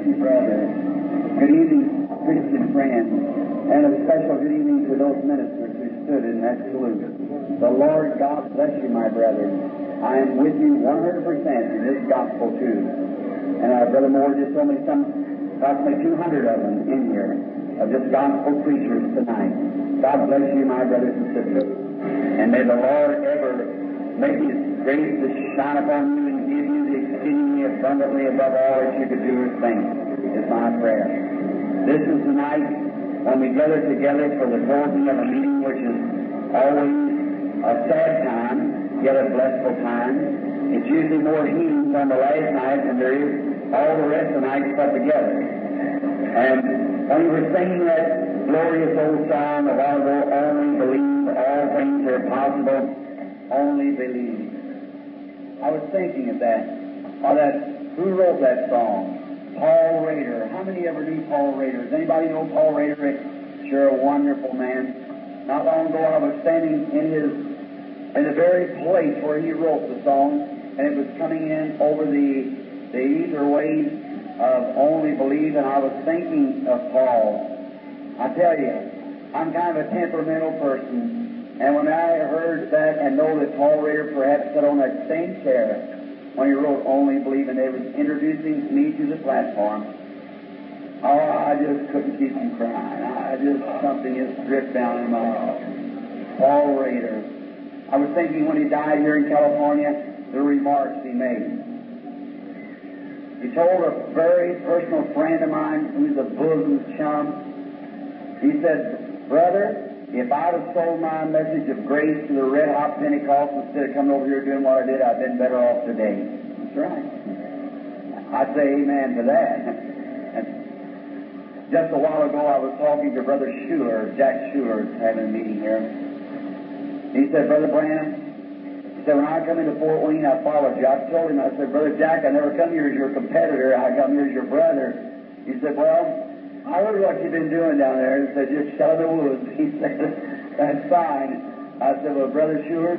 you, brother. Good evening, Christian friends, and a special good evening to those ministers who stood in that salute. The Lord God bless you, my brethren. I am with you 100% in this gospel too. And Brother Moore just told me approximately 200 of them in here, of just gospel preachers tonight. God bless you, my brothers and sisters. And may the Lord ever make His grace to shine upon you and give you the exceedingly abundantly above all that you could do or think, is my prayer. This is the night when we gather together for the closing of a meeting, which is always a sad time, yet a blissful time. It's usually more healings on the last night than there is all the rest of the nights put together. And when we were singing that glorious old song a while ago, only believe, all things are possible, only believe. I was thinking of that, who wrote that song? Paul Rader. How many ever knew Paul Rader? Does anybody know Paul Rader? Sure, a wonderful man. Not long ago I was standing in the very place where he wrote the song, and it was coming in over the ether waves of only believe, and I was thinking of Paul. I tell you, I'm kind of a temperamental person, and when I heard that and know that Paul Rader perhaps sat on that same chair when he wrote Only Believe, and they was introducing me to the platform, I just couldn't keep from crying. Something just dripped down in my heart. Paul Rader. I was thinking when he died here in California, the remarks he made. He told a very personal friend of mine who's a bosom chum, he said, "Brother, if I'd have sold my message of grace to the red-hot Pentecostals instead of coming over here doing what I did, I'd been better off today." That's right. I'd say amen to that. And just a while ago, I was talking to Brother Schuler, Jack Schuler, having a meeting here. He said, "Brother Branham," he said, "when I come into Fort Wayne, I followed you." I told him, I said, "Brother Jack, I never come here as your competitor. I come here as your brother." He said, "Well, I heard what you've been doing down there." He said, "Just shelling the woods." He said, "That's fine." I said, "Well, Brother Schuler,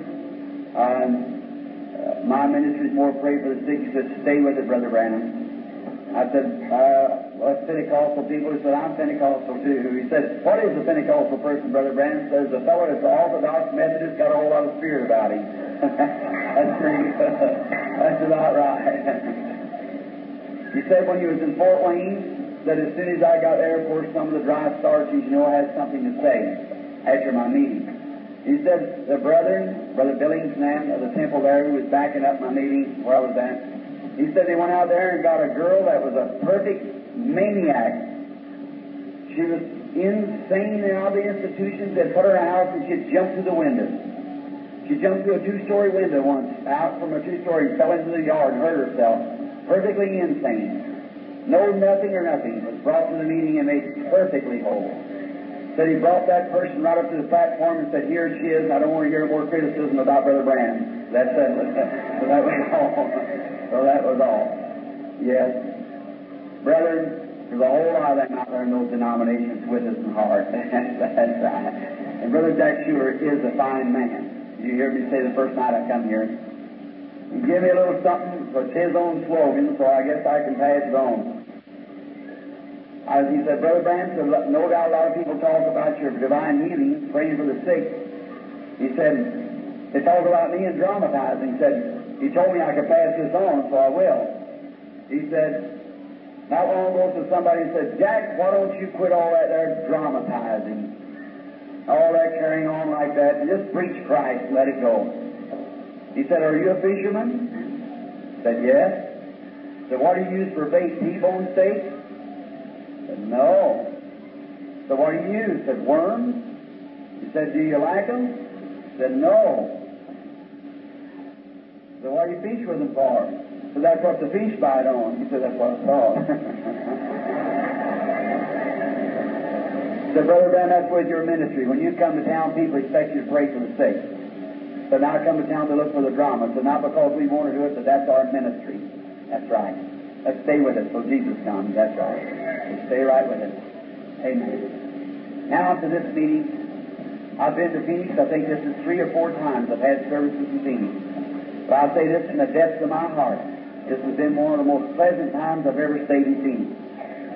my ministry is more pray for the sick." He said, "Stay with it, Brother Branham." I said, "Well, it's Pentecostal people." He said, "I'm Pentecostal too." He said, "What is a Pentecostal person, Brother Branham?" He says, "The fellow that's Orthodox Methodist, got a whole lot of spirit about him." That's pretty good. That's about right. He said when he was in Fort Wayne, that as soon as I got there, of course, some of the dry starches, I had something to say after my meeting. He said, the brethren, Brother Billington of the temple there, who was backing up my meeting where I was at, he said they went out there and got a girl that was a perfect maniac. She was insane in all the institutions. They'd put her in a house and she'd jump through the window. She jumped through a 2-story window once, out from a 2-story, fell into the yard and hurt herself. Perfectly insane. No nothing or nothing. Was brought to the meeting and made perfectly whole. Said he brought that person right up to the platform and said, "Here she is. I don't want to hear more criticism about Brother Branham." That settled it. So that was all. So that was all. Yes. Brethren, there's a whole lot of them out there in those denominations with us in heart. That's right. And Brother Jack Schuler is a fine man. You hear me say the first night I come here. He gave me a little something. It's his own slogan, so I guess I can pass it on. He said, "Brother Branham, no doubt a lot of people talk about your divine healing, praying for the sick." He said, "They talk about me and dramatizing." He said, "He told me I could pass this on, so I will." He said, not long ago to somebody, he said, "Jack, why don't you quit all that there dramatizing? All that carrying on like that, and just preach Christ and let it go." He said, "Are you a fisherman?" I said, "Yes." He said, "What do you use for bait, T-bone steak?" I said, "No." So what do you use? I said, "Worms." He said, "Do you like them?" I said, "No." So what do you fish with them for? So that's what the fish bite on. He said, "That's what I thought." So Brother Branham, that's with your ministry. When you come to town, people expect you to pray for the sick. So now I come to town to look for the drama. So not because we want to do it, but that's our ministry. That's right. Let's stay with it till Jesus comes. That's right. Let's stay right with it. Amen. Now to this meeting. I've been to Phoenix. I think this is 3 or 4 times I've had services in Phoenix. But I'll say this in the depths of my heart. This has been one of the most pleasant times I've ever stayed in Phoenix.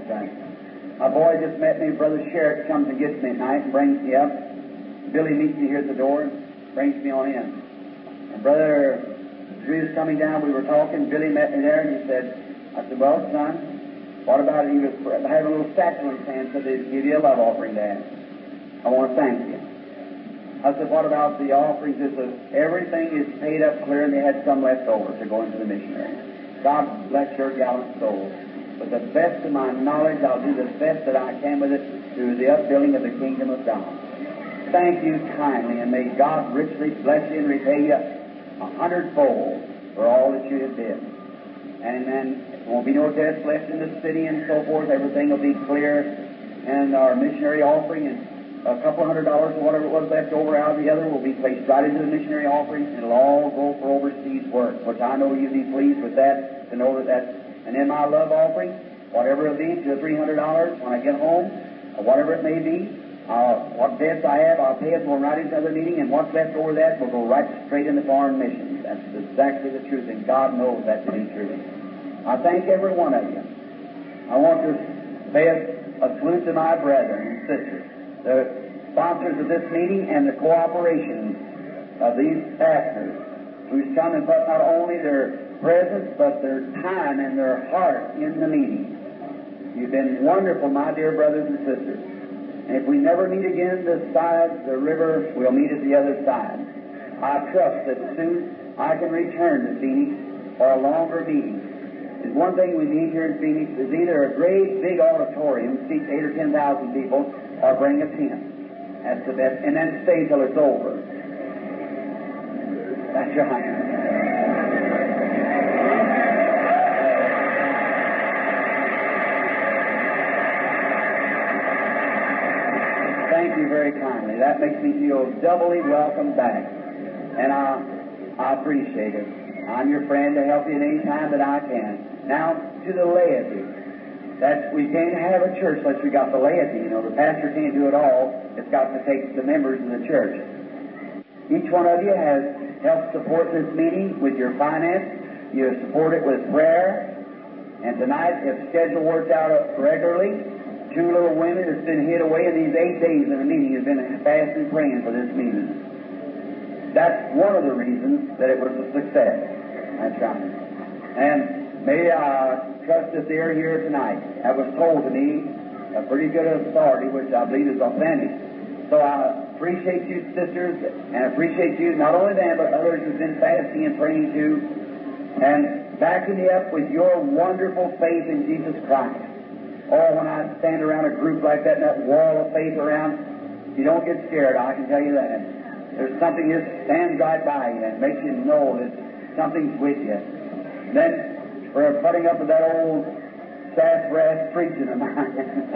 That's right. My boy just met me. Brother Sherritt comes and gets me at night and brings me up. Billy meets me here at the door and brings me on in. And Brother Drew's coming down. We were talking. Billy met me there and he said, I said, well, son, what about it? He was having a little satchel in his hand, said they'd give you a love offering, Dad. I want to thank you. I said, what about the offerings? He said, everything is paid up clear and they had some left over to go into the missionary. God bless your gallant soul. With the best of my knowledge, I'll do the best that I can with it to the upbuilding of the kingdom of God. Thank you kindly, and may God richly bless you and repay you 100-fold for all that you have did. And then there won't be no debts left in the city and so forth. Everything will be clear. And our missionary offering and a couple $100 or whatever it was left over out of the other will be placed right into the missionary offering, and it'll all go for overseas work, which I know you'll be pleased with that, to know that that's. And in my love offering, whatever it leaves to $300 when I get home, or whatever it may be, what debts I have, I'll pay it going right into another meeting, and what's left over that will go right straight into foreign missions. That's exactly the truth, and God knows that to be true. I thank every one of you. I want to pay a salute to my brethren and sisters, the sponsors of this meeting and the cooperation of these pastors who's come and put not only their presence but their time and their heart in the meeting. You've been wonderful, my dear brothers and sisters. And if we never meet again this side of the river, we'll meet at the other side. I trust that soon I can return to Phoenix for a longer meeting. There's one thing we need here in Phoenix is either a great big auditorium, seats 8,000 or 10,000 people, or bring a tent. That's the best. And then stay till it's over. That's right. Thank you very kindly. That makes me feel doubly welcome back. And I appreciate it. I'm your friend to help you at any time that I can. Now, to the laity. We can't have a church unless we got the laity. You know, the pastor can't do it all. It's got to take the members of the church. Each one of you has helped support this meeting with your finance. You support it with prayer. And tonight, if schedule worked out regularly, 2 little women that's been hid away in these 8 days in the meeting have been fasting praying for this meeting. That's one of the reasons that it was a success. That's right. And may I trust that they're here tonight. That was told to me, a pretty good authority, which I believe is authentic. So I appreciate you, sisters, and appreciate you, not only them, but others who've been fasting and praying too, and backing me up with your wonderful faith in Jesus Christ. Oh, when I stand around a group like that, and that wall of faith around, you don't get scared, I can tell you that. There's something that stands right by you and makes you know that something's with you. Then, for putting up with that old sassafras preaching of mine.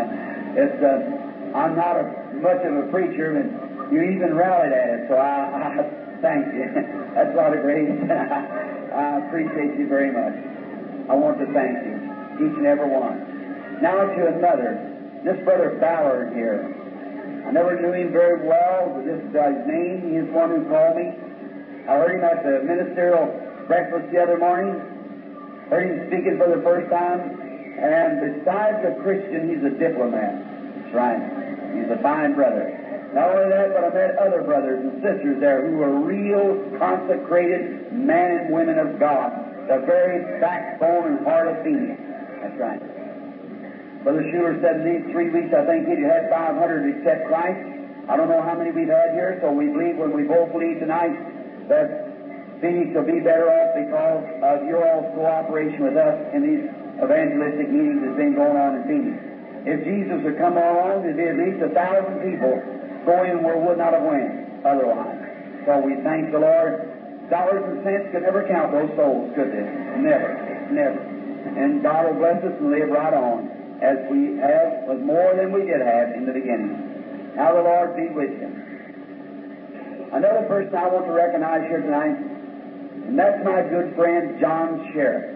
I'm not much of a preacher, and you even rallied at it, so I thank you. That's a lot of grace. I appreciate you very much. I want to thank you, each and every one. Now to another, this Brother Ballard here. I never knew him very well, but this is his name. He is one who called me. I heard him at the ministerial breakfast the other morning. Heard him speaking for the first time, and besides a Christian, he's a diplomat. That's right. He's a fine brother. Not only that, but I met other brothers and sisters there who were real consecrated men and women of God, the very backbone and heart of Phoenix. That's right. Brother Schuler said in these 3 weeks, I think he'd had 500 accept Christ. I don't know how many we've had here, so we believe when we both leave tonight that Phoenix will be better off because of your all's cooperation with us in these evangelistic meetings that's been going on in Phoenix. If Jesus would come along, there'd be at least 1,000 people going where we would not have went otherwise. So we thank the Lord. Dollars and cents could never count those souls, could they? Never. Never. And God will bless us and live right on as we have with more than we did have in the beginning. Now the Lord be with you. Another person I want to recognize here tonight, and that's my good friend, John Sherritt.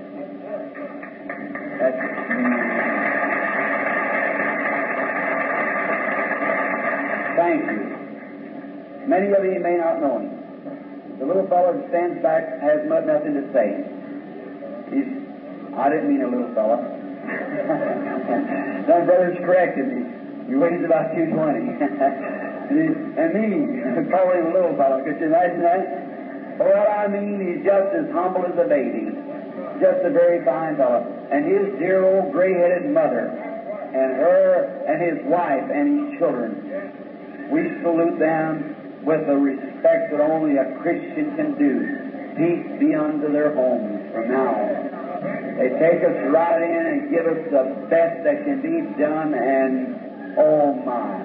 Thank you. Many of you may not know him. The little fellow that stands back has nothing to say. I didn't mean a little fellow. Some brother's corrected me. He weighs about 220. And me, calling him a little fellow. Could you imagine that? But what I mean, he's just as humble as a baby. Just a very fine fellow. And his dear old gray-headed mother, and her, and his wife, and his children. We salute them with the respect that only a Christian can do. Peace be unto their homes from now on. They take us right in and give us the best that can be done, and oh my.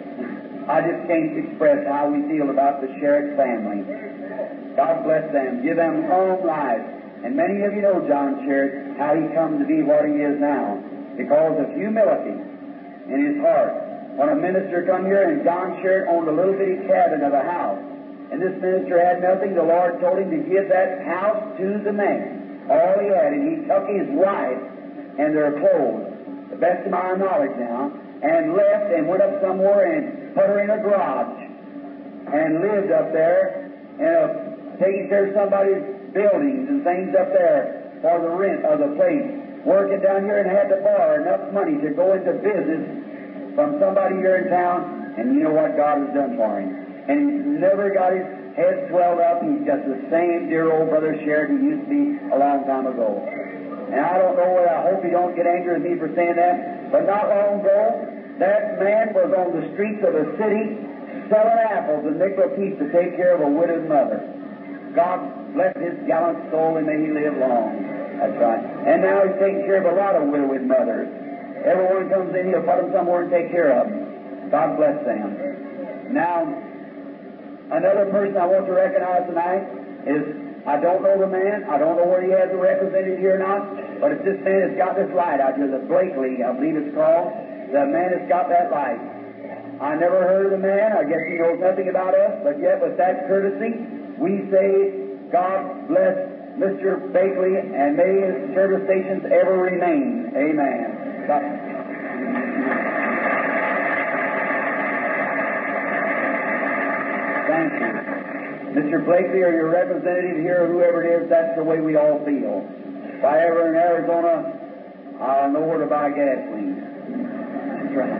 I just can't express how we feel about the Sherritt family. God bless them. Give them long life. And many of you know John Sherritt, how he come to be what he is now. Because of humility in his heart. When a minister come here, and John Sherritt owned a little bitty cabin of a house, and this minister had nothing, the Lord told him to give that house to the man. All he had, and he took his wife and their clothes, the best of my knowledge now, and left and went up somewhere and put her in a garage and lived up there and taking care of somebody's buildings and things up there for the rent of the place, working down here and had to borrow enough money to go into business from somebody here in town, and you know what God has done for him. And he's never got his head swelled up. He's just the same dear old brother Sherritt he used to be a long time ago. And I don't know whether, I hope he don't get angry with me for saying that, but not long ago, that man was on the streets of a city selling apples a nickel apiece to take care of a widowed mother. God bless his gallant soul, and may he live long. That's right. And now he's taking care of a lot of widowed mothers. Everyone comes in, he'll put them somewhere and take care of them. God bless them. Now, another person I want to recognize tonight is, I don't know the man, I don't know where he has a representative here or not, but if this man has got this light out here, the Blakely, I believe it's called, the man has got that light. I never heard of the man, I guess he knows nothing about us, but yet with that courtesy, we say, God bless Mr. Blakely, and may his service stations ever remain. Amen. Thank you. Mr. Blakely, or your representative here, or whoever it is, that's the way we all feel. If I ever in Arizona, I'll know where to buy gasoline. That's right.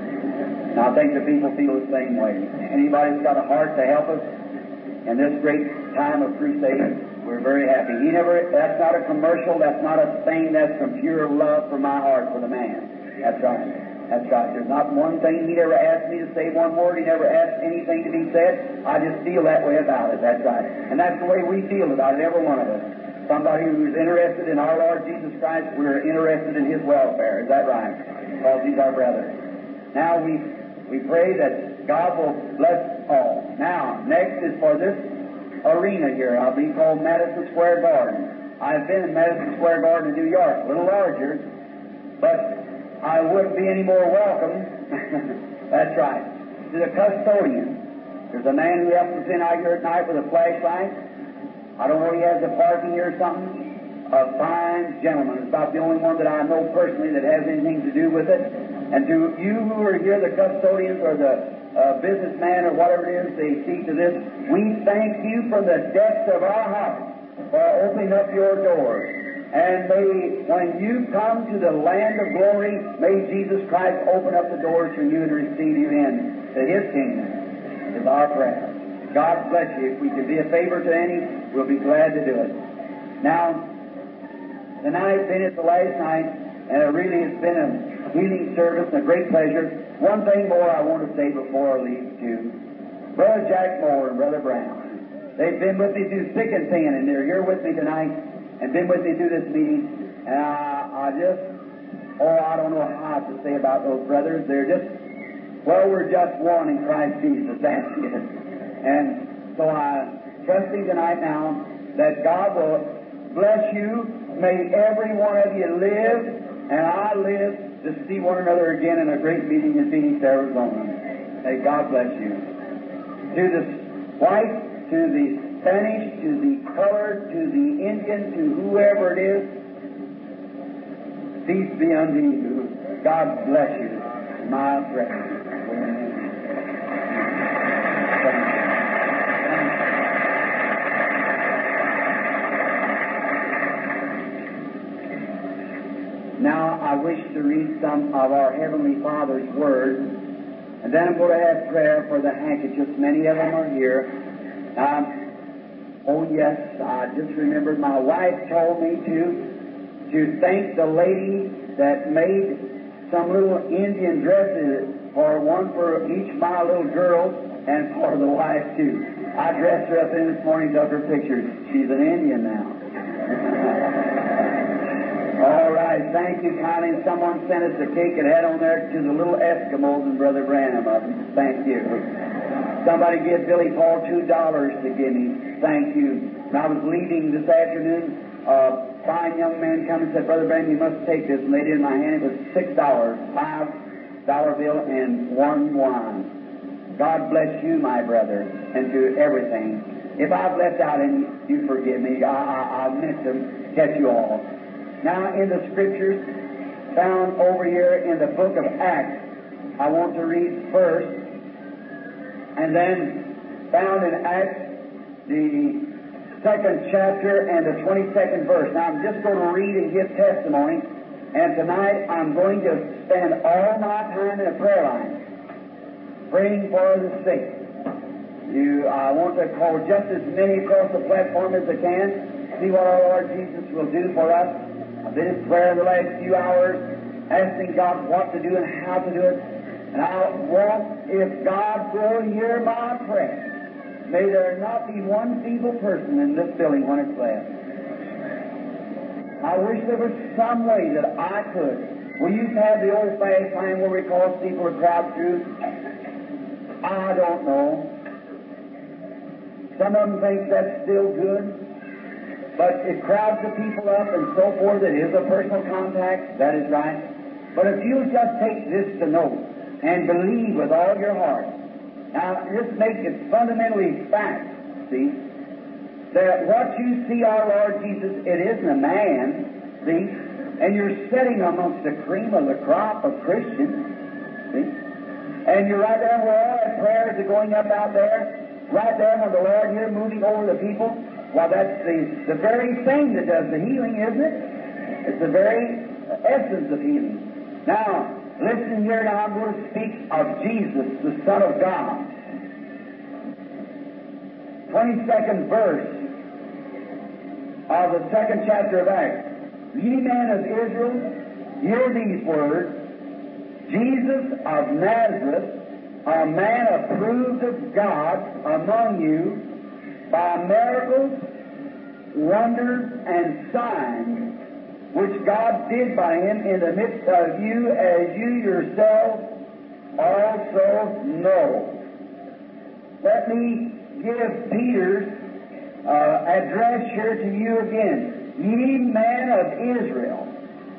And I think the people feel the same way. Anybody that's got a heart to help us in this great time of crusade, we're very happy. That's not a commercial, that's not a thing, that's from pure love from my heart for the man. That's right. That's right. There's not one thing. He never asked me to say one word. He never asked anything to be said. I just feel that way about it. That's right. And that's the way we feel about it, every one of us. Somebody who's interested in our Lord Jesus Christ, we're interested in his welfare. Is that right? Because he's our brother. Now we pray that God will bless all. Now, next is for this arena here, I believe, called Madison Square Garden. I've been in Madison Square Garden in New York, a little larger, but I wouldn't be any more welcome. That's right. To the custodian. There's a man who helps us in out here at night with a flashlight. I don't know, he has a parking here or something. A fine gentleman. It's about the only one that I know personally that has anything to do with it. And to you who are here, the custodians or the businessman or whatever it is, they see to this, we thank you from the depths of our heart for opening up your doors. And may, when you come to the land of glory, may Jesus Christ open up the doors for you and receive you in to his kingdom, is our prayer. God bless you. If we can be a favor to any, we'll be glad to do it. Now, tonight, being it's the last night, and it really has been a healing service and a great pleasure. One thing more I want to say before I leave too. Brother Jack Moore and Brother Brown, they've been with me through thick and thin, and they're here with me tonight and been with me through this meeting. And I don't know how to say about those brothers. They're just, well, we're just one in Christ Jesus. That's it. And so I trust you tonight now that God will bless you. May every one of you live, and I live to see one another again in a great meeting in Phoenix, Arizona. May God bless you. To the white, to the Spanish, to the colored, to the Indian, to whoever it is, peace be unto you. God bless you, my friend. Now I wish to read some of our Heavenly Father's Word, and then I'm going to have prayer for the handkerchiefs. Many of them are here. Oh yes, I just remembered my wife told me to thank the lady that made some little Indian dresses, for one for each of my little girls and for the wife too. I dressed her up in this morning, took her pictures. She's an Indian now. All right, thank you kindly. Someone sent us a cake and had on there to the little Eskimos and Brother Branham of them. Thank you. Somebody gave Billy Paul $2 to give me. Thank you. And I was leaving this afternoon. A fine young man came and said, Brother Branham, you must take this. And laid it in my hand. It was $6, $5 bill and one wine. God bless you, my brother, and to everything. If I've left out any, you forgive me. I meant to catch you all. Now, in the Scriptures found over here in the book of Acts, I want to read first, and then found in Acts, the 2nd chapter and the 22nd verse. Now, I'm just going to read and give testimony, and tonight I'm going to spend all my time in a prayer line, praying for the sick. I want to call just as many across the platform as I can, see what our Lord Jesus will do for us. I've been in prayer in the last few hours, asking God what to do and how to do it. And I want, if God will hear my prayer, may there not be one feeble person in this building when it's left. I wish there was some way that I could. We used to have the old-fashioned plan where we called people to crowd through. I don't know. Some of them think that's still good. But it crowds the people up and so forth. It is a personal contact. That is right. But if you'll just take this to note and believe with all your heart. Now, just make it fundamentally fact, see, that what you see our Lord Jesus, it isn't a man, see, and you're sitting amongst the cream of the crop of Christians, see, and you're right there where all our prayers are going up out there, right there when the Lord here moving over the people. Well, that's the very thing that does the healing, isn't it? It's the very essence of healing. Now, listen here. Now I'm going to speak of Jesus, the Son of God. 22nd verse of the 2nd chapter of Acts. Ye men of Israel, hear these words. Jesus of Nazareth, a man approved of God among you, by miracles, wonders, and signs, which God did by him in the midst of you, as you yourselves also know. Let me give Peter's address here to you again. Ye men of Israel,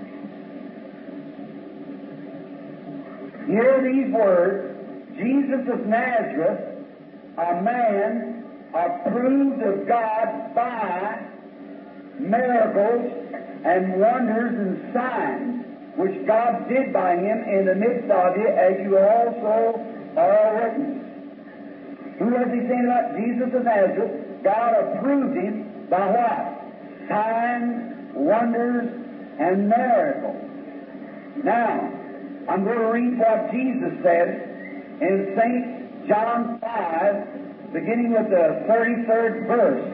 hear these words. Jesus of Nazareth, a man approved of God by miracles and wonders and signs, which God did by him in the midst of you, as you also are witnesses. Who was he saying about? Jesus of Nazareth. God approved him by what? Signs, wonders, and miracles. Now, I'm going to read what Jesus said in St. John 5, beginning with the 33rd verse.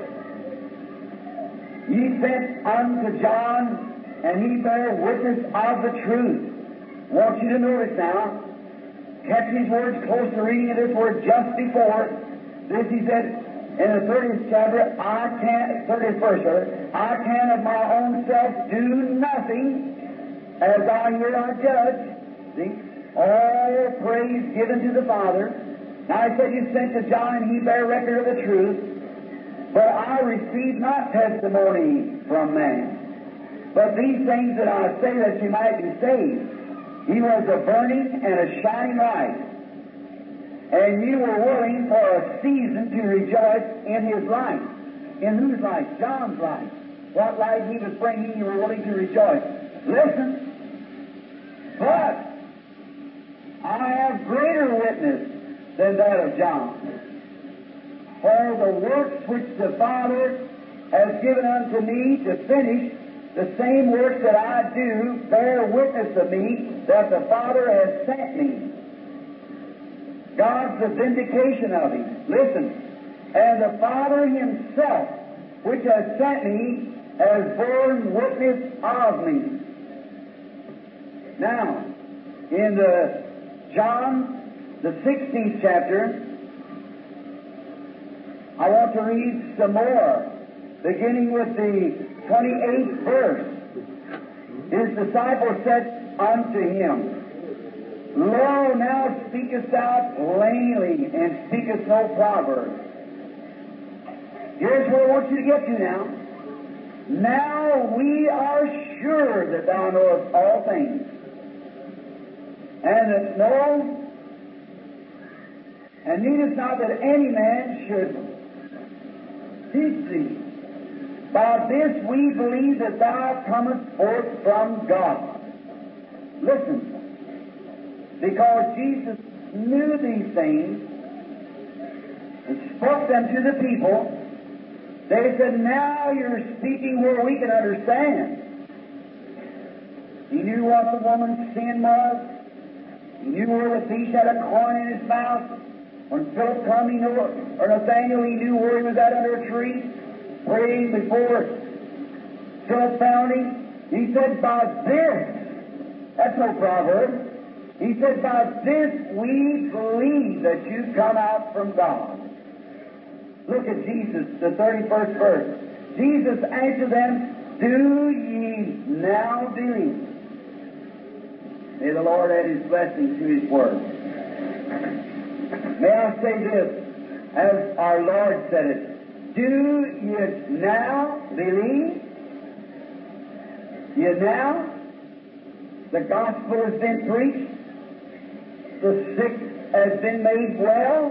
Ye sent unto John, and he bare witness of the truth. I want you to notice now, catch these words close to reading of this word just before this. He said in the 30th chapter, 30th verse, I can of my own self do nothing, as I hear I judge. See? All praise given to the Father. Now he said, you sent to John, and he bare record of the truth, but I received not testimony from man. But these things that I say, that you might be saved. He was a burning and a shining light, and you were willing for a season to rejoice in his light. In whose light? John's light. What light he was bringing, you were willing to rejoice. Listen, but I have greater witness than that of John. For the works which the Father has given unto me to finish, The same works that I do bear witness of me that the Father has sent me. God's the vindication of Him. Listen. And the Father Himself, which has sent me, has borne witness of me. Now, in John, the 16th chapter, I want to read some more, beginning with the 28th verse. His disciples said unto Him, Lo, now speakest thou plainly, and speakest no proverb. Here's where I want you to get to now. Now we are sure that thou knowest all things, and that and needest not that any man should teach thee. By this we believe that thou comest forth from God. Listen, because Jesus knew these things and spoke them to the people, they said, now you're speaking where we can understand. He knew what the woman's sin was. He knew where the thief had a coin in his mouth. When Philip come, Nathaniel, he knew where he was at under a tree, praying before Philip found him. He said, by this, that's no proverb. He said, by this we believe that you come out from God. Look at Jesus, the 31st verse. Jesus answered them, do ye now believe? May the Lord add His blessing to His word. May I say this, as our Lord said it, do ye now believe? You now? The gospel has been preached. The sick has been made well.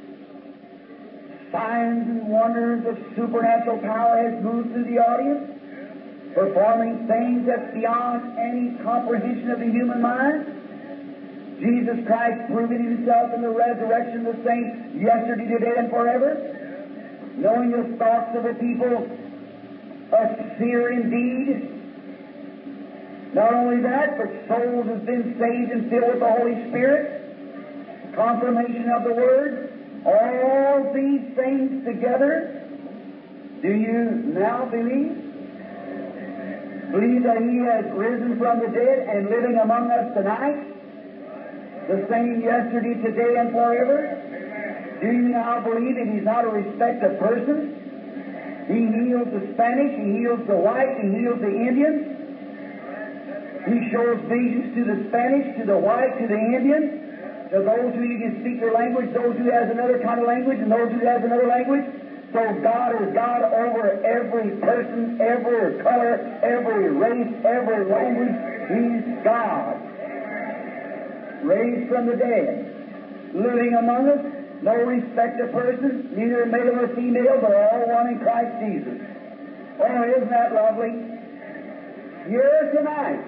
Signs and wonders of supernatural power has moved through the audience, performing things that's beyond any comprehension of the human mind. Jesus Christ proving Himself in the resurrection the same yesterday, today, and forever. Knowing the thoughts of the people, a seer indeed. Not only that, but souls have been saved and filled with the Holy Spirit. Confirmation of the Word. All these things together, do you now believe? Believe that He has risen from the dead and living among us tonight? The same yesterday, today, and forever? Do you now believe that He's not a respect of persons? He heals the Spanish, He heals the white, He heals the Indian. He shows visions to the Spanish, to the white, to the Indian, to those who can speak their language, those who has another kind of language, and those who has another language. So God is God over every person, every color, every race, every language. He's God. Raised from the dead, living among us, no respect of persons, neither male nor female, but all one in Christ Jesus. Oh, isn't that lovely? Here tonight,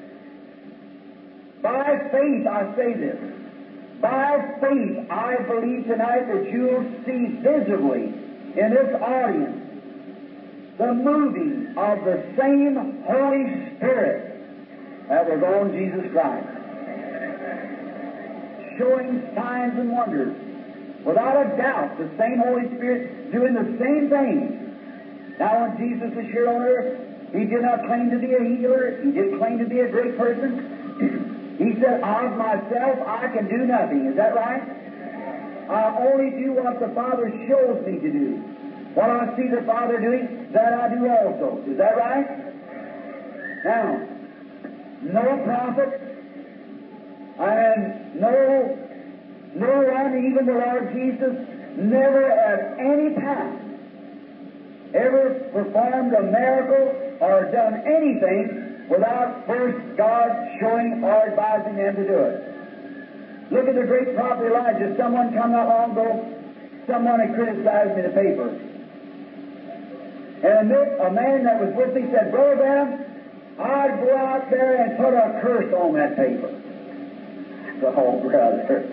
by faith, I say this. By faith, I believe tonight that you'll see visibly in this audience the moving of the same Holy Spirit that was on Jesus Christ, showing signs and wonders. Without a doubt, the same Holy Spirit doing the same thing. Now, when Jesus was here on earth, He did not claim to be a healer. He didn't claim to be a great person. He said, of myself I can do nothing. Is that right? I only do what the Father shows me to do. What I see the Father doing, that I do also. Is that right? Now, no prophet and no one, even the Lord Jesus, never at any time ever performed a miracle or done anything without first God showing or advising them to do it. Look at the great prophet Elijah. Someone come not long ago, someone had criticized me in the paper. And a man that was with me said, Brother Branham, I'd go out there and put a curse on that paper. Oh, brother.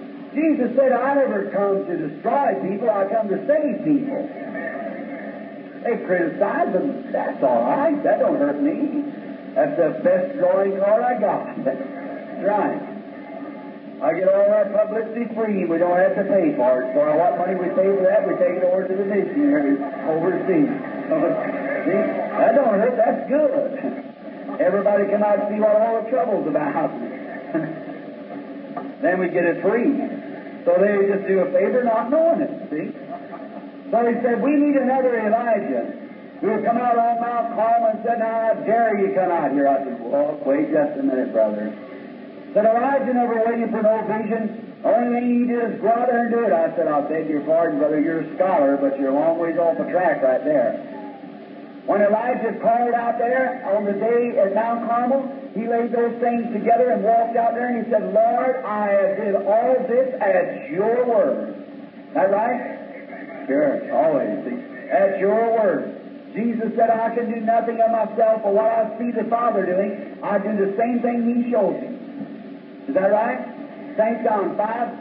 Jesus said, I never come to destroy people, I come to save people. They criticize them. That's all right. That don't hurt me. That's the best drawing card I got. That's right. I get all that publicity free. We don't have to pay for it. So what money we pay for that, we take it over to the missionaries overseas. See? That don't hurt. That's good. Everybody come out and see what all the trouble's about. Then we get it free. So they just do a favor not knowing it, see? So he said, we need another Elijah who will come out on Mount Carmel and said, now, how dare you come out here? I said, well, wait just a minute, brother. Said, Elijah never waited for no vision. Only thing he did is go out there and do it. I said, I'll beg your pardon, brother. You're a scholar, but you're a long ways off the track right there. When Elijah called out there on the day at Mount Carmel, he laid those things together and walked out there and he said, Lord, I did all this at your word. Is that right? Sure, always. See? At your word. Jesus said, I can do nothing of myself, but what I see the Father doing, I do the same thing He shows me. Is that right? St. John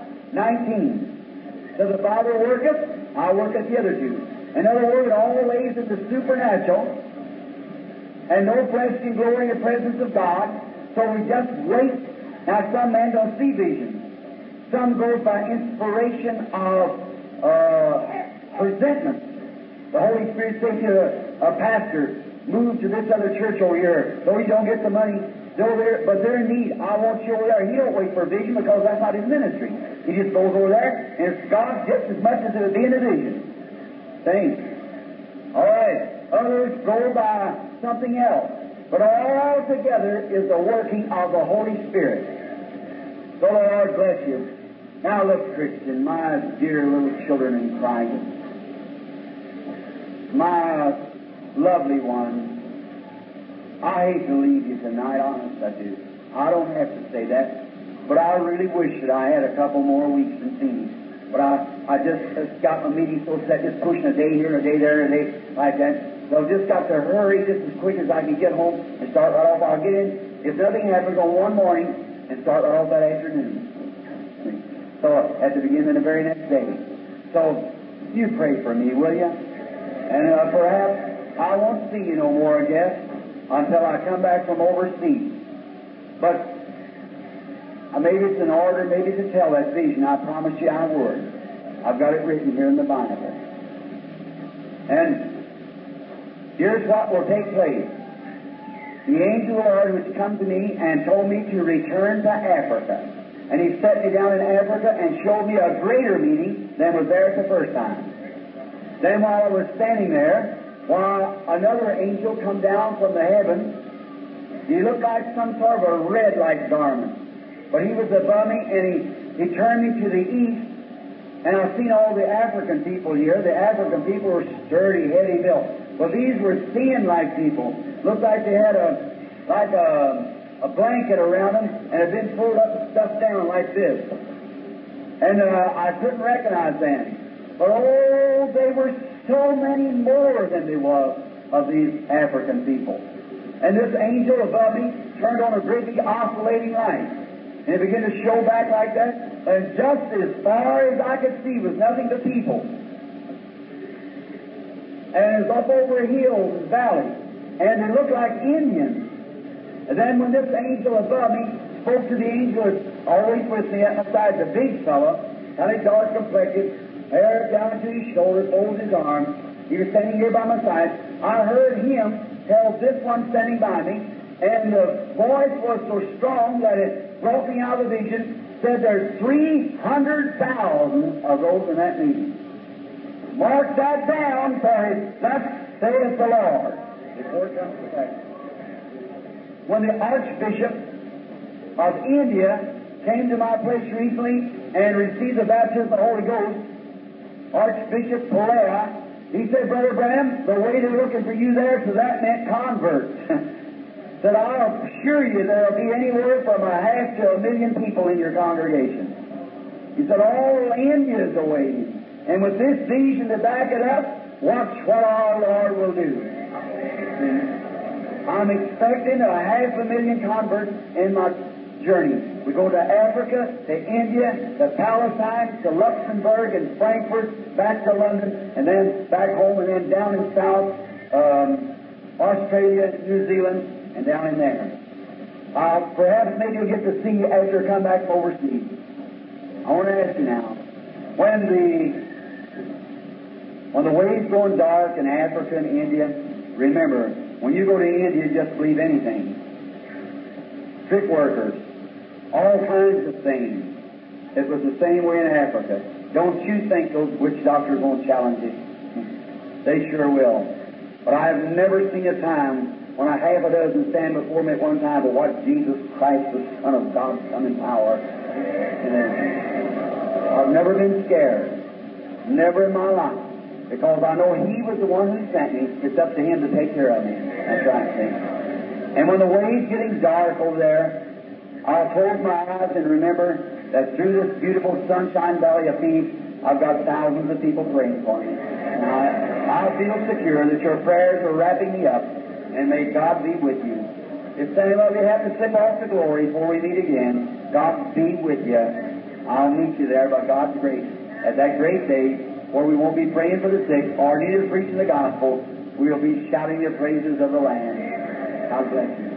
5:19. So the Father worketh, I work at the other two. In other words, it all lays at the supernatural, and no flesh can glory in the presence of God, so we just wait. Now, some men don't see visions. Some goes by inspiration of presentment. The Holy Spirit says to a pastor, move to this other church over here, though you don't get the money, but they're in need. I want you over there. He don't wait for a vision because that's not his ministry. He just goes over there, and it's God just as much as it would be in a vision. Thanks. All right. Others go by something else. But all together is the working of the Holy Spirit. So the Lord bless you. Now look, Christian, my dear little children in Christ, my lovely ones, I hate to leave you tonight, honest I do. I don't have to say that, but I really wish that I had a couple more weeks in Phoenix. But I just got my meeting so set, just pushing a day here and a day there and a day like that. So I've just got to hurry just as quick as I can get home and start right off. I'll get in, if nothing happens, on one morning and start right off that afternoon. So at the beginning of the very next day. So you pray for me, will you? And perhaps I won't see you no more, I guess, until I come back from overseas. But maybe it's in order, maybe to tell that vision. I promise you I would. I've got it written here in the Bible. And here's what will take place. The angel of the Lord which come to me and told me to return to Africa. And he set me down in Africa and showed me a greater meeting than was there at the first time. Then while I was standing there, another angel come down from the heavens. He looked like some sort of a red-like garment. But he was above me, and he turned me to the east, and I've seen all the African people here. The African people were sturdy, heavy built. But these were thin-like people. Looked like they had a blanket around them, and had been pulled up and stuffed down like this. And I couldn't recognize them. But oh, they were so many more than there was of these African people. And this angel above me turned on a great big oscillating light. And it began to show back like that, and just as far as I could see was nothing but people. And it was up over hills and valleys, and they looked like Indians. And then when this angel above me spoke to the angel that's always with me at my side, the big fellow, kind of dark complected, hair down to his shoulder, folds his arms, he was standing here by my side. I heard him tell this one standing by me, and the voice was so strong that it brought me out of the vision, said there's 300,000 of those in that meeting. Mark that down, for thus saith the Lord. Before it comes to pass. When the Archbishop of India came to my place recently and received the baptism of the Holy Ghost, Archbishop Pulea, he said, Brother Branham, the way they're looking for you there, so that meant converts. Said, I'll assure you there'll be anywhere from 1/2 to 1,000,000 people in your congregation. He said, all India's awaiting. And with this vision to back it up, watch what our Lord will do. I'm expecting 500,000 converts in my journey. We go to Africa, to India, to Palestine, to Luxembourg and Frankfurt, back to London, and then back home, and then down in South Australia, New Zealand, and down in there. Perhaps maybe you'll get to see after you come back from overseas. I want to ask you now, when the way's going dark in Africa and India, remember, when you go to India, just believe anything. Trick workers, all kinds of things. It was the same way in Africa. Don't you think those witch doctors won't challenge you? They sure will. But I have never seen a time when a half a dozen stand before me at one time but watch Jesus Christ, the Son of God, come in power. I've never been scared. Never in my life. Because I know He was the one who sent me. It's up to Him to take care of me. That's right, see. And when the way's getting dark over there, I'll close my eyes and remember that through this beautiful Sunshine Valley of Peace, I've got thousands of people praying for me. And I feel secure that your prayers are wrapping me up, and may God be with you. If any of you have to slip off to glory before we meet again, God be with you. I'll meet you there by God's grace at that great day where we won't be praying for the sick or neither preaching the gospel. We'll be shouting the praises of the Lamb. God bless you.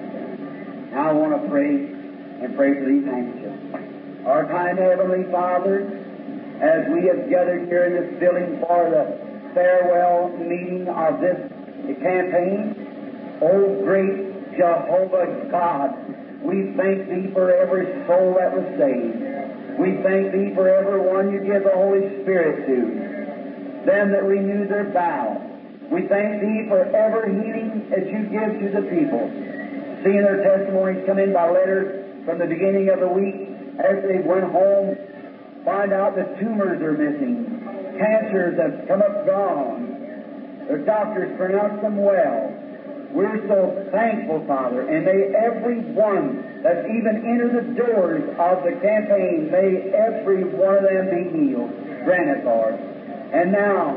Now I want to pray and pray for these handkerchiefs. Our kind Heavenly Father, as we have gathered here in this building for the farewell meeting of this campaign, O great Jehovah God, we thank Thee for every soul that was saved. We thank Thee for every one You give the Holy Spirit to, them that renewed their vow. We thank Thee for every healing that You give to the people, seeing their testimonies come in by letters from the beginning of the week as they went home, find out that tumors are missing, cancers have come up gone, their doctors pronounce them well. We're so thankful, Father, and may every one that's even entered the doors of the campaign, may every one of them be healed. Grant it, Lord. And now,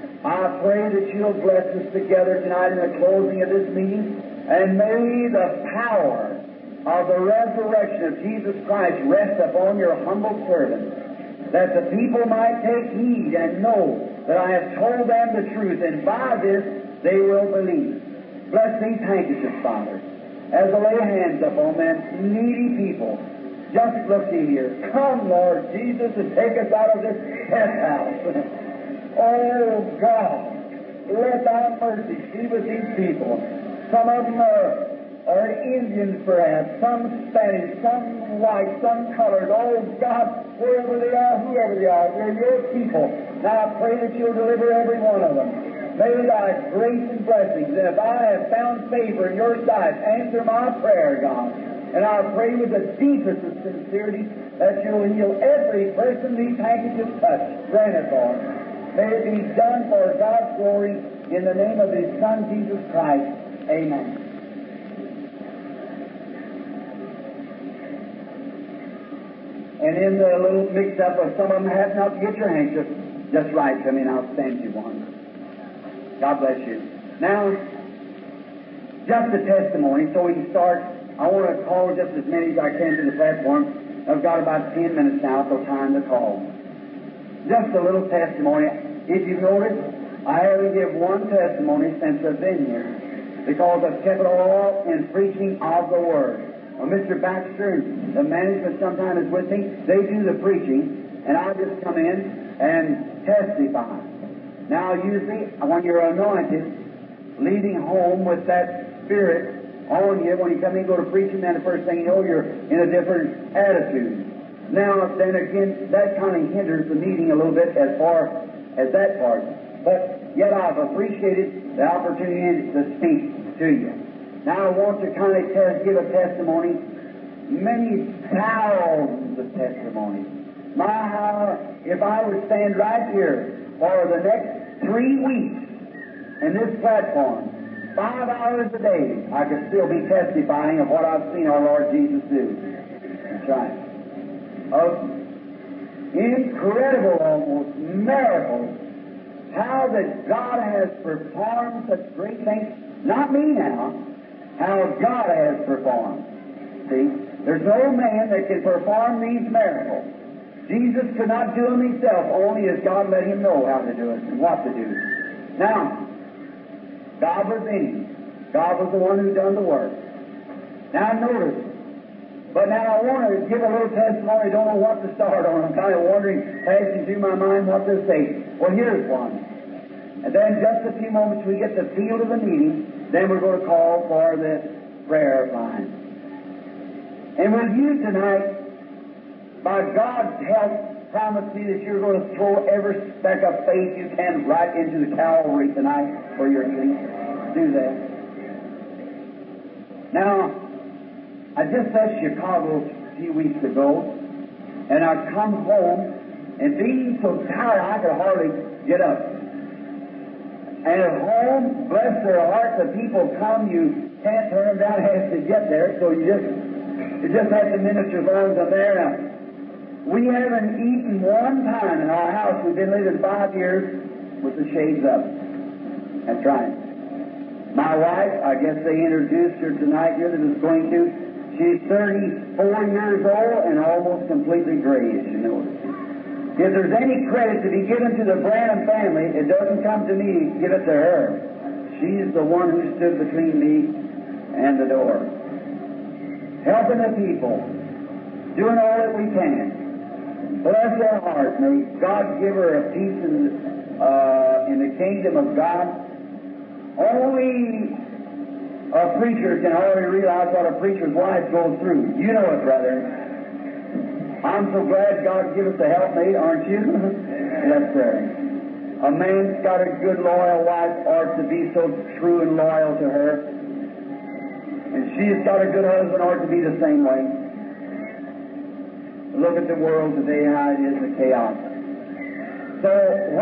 I pray that You'll bless us together tonight in the closing of this meeting, and may the power of the resurrection of Jesus Christ rest upon Your humble servant, that the people might take heed and know that I have told them the truth, and by this they will believe. Bless these handkerchiefs, Father, as I lay hands upon them needy people. Just look here. Come, Lord Jesus, and take us out of this death house. Oh, God, let Thy mercy be with these people. Some of them are Indians, perhaps, some Spanish, some white, some colored. Oh, God, wherever they are, whoever they are, they're Your people. Now I pray that You'll deliver every one of them. May Thy grace and blessings, and if I have found favor in Your sight, answer my prayer, God. And I pray with the deepest of sincerity that You'll heal every person these handkerchiefs touch. Grant it, Lord. May it be done for God's glory in the name of His Son, Jesus Christ. Amen. And in the little mix-up of some of them having not to get your handkerchief, just write to me and I'll send you one. God bless you. Now, just a testimony, so we can start. I want to call just as many as I can to the platform. I've got about 10 minutes now, so time to call. Just a little testimony. If you've noticed, I haven't given one testimony since I've been here, because I've kept it all in preaching of the Word. Well, Mr. Baxter and the management sometimes is with me. They do the preaching, and I just come in and testify. Now, usually, when you're anointed, leaving home with that Spirit on you, when you come in and go to preaching, then the first thing you know, you're in a different attitude. Now, then again, that kind of hinders the meeting a little bit as far as that part. But yet I've appreciated the opportunity to speak to you. Now I want to kind of give a testimony, many thousands of testimonies. If I would stand right here for the next 3 weeks in this platform, 5 hours a day, I could still be testifying of what I've seen our Lord Jesus do. That's right. Of incredible, almost, miracles. How that God has performed such great things. Not me now. How God has performed. See? There's no man that can perform these miracles. Jesus could not do them himself, only as God let him know how to do it and what to do. Now, God was in him. God was the one who done the work. Now notice, but now I want to give a little testimony. I don't know what to start on. I'm kind of wondering, passing through my mind what to say. Well, here's one. And then just a few moments we get the field of the meeting, then we're going to call for the prayer line. And will you tonight, by God's help, promise me that you're going to throw every speck of faith you can right into the Calvary tonight for your healing? Do that. Now, I just left Chicago a few weeks ago, and I come home, and being so tired I could hardly get up. And at home, bless their hearts, the people come, you can't turn them down as to get there, so you just have to minister as long as I'm there. Now, we haven't eaten one time in our house. We've been living 5 years with the shades up. That's right. My wife, I guess they introduced her tonight here that is going to. She's 34 years old and almost completely gray, as you know. If there's any credit to be given to the Branham family, it doesn't come to me, give it to her. She's the one who stood between me and the door. Helping the people, doing all that we can. Bless her heart. May God give her a peace in the kingdom of God. Only a preacher can already realize what a preacher's wife goes through. You know it, brother. I'm so glad God gave us a helpmate, aren't you? Yes, sir. A man's got a good, loyal wife ought to be so true and loyal to her. And she's got a good husband ought to be the same way. Look at the world today, how it is, the chaos. So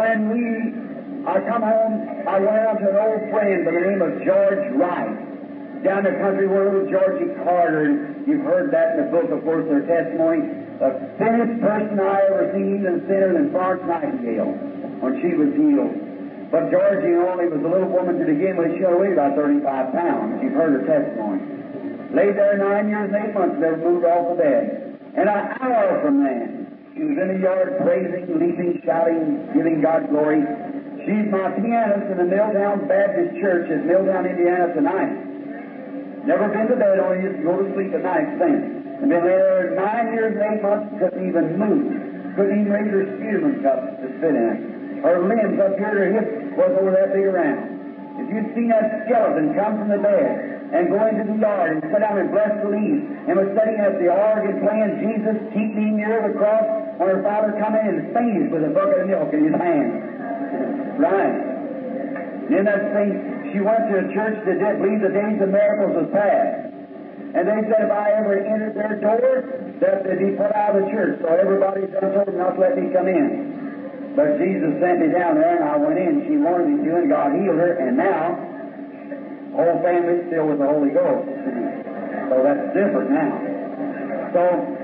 when I come home, I went out to an old friend by the name of George Wright. Down the country where little Georgie Carter, you've heard that in the book, of course, their testimony. The thinnest person I ever seen, even thinner than Florence Nightingale when she was healed. But Georgie only was a little woman to begin with. She only weighed about 35 pounds. You've heard her testimony. Laid there 9 years and 8 months, never moved off the bed. And an hour from then, she was in the yard praising, leaping, shouting, giving God glory. She's my pianist in the Milltown Baptist Church at Milltown, Indiana tonight. Never been to bed, only used to go to sleep at night then. And been there 9 years and 8 months, couldn't even move. Couldn't even raise her sputum cup to spit in it. Her limbs up here, her hips was over that big around. If you'd seen that skeleton come from the bed and go into the yard and sit down and bless the leaves, and was sitting at the organ playing Jesus, keep me near the cross, when her father come in and fainted with a bucket of milk in his hand. Right. And in that thing, she went to a church that did believe the days of miracles was past. And they said if I ever entered their door, that they'd be put out of the church. So everybody done told them not to let me come in. But Jesus sent me down there, and I went in. She wanted me to, and God healed her. And now, the whole family's still with the Holy Ghost. So that's different now. So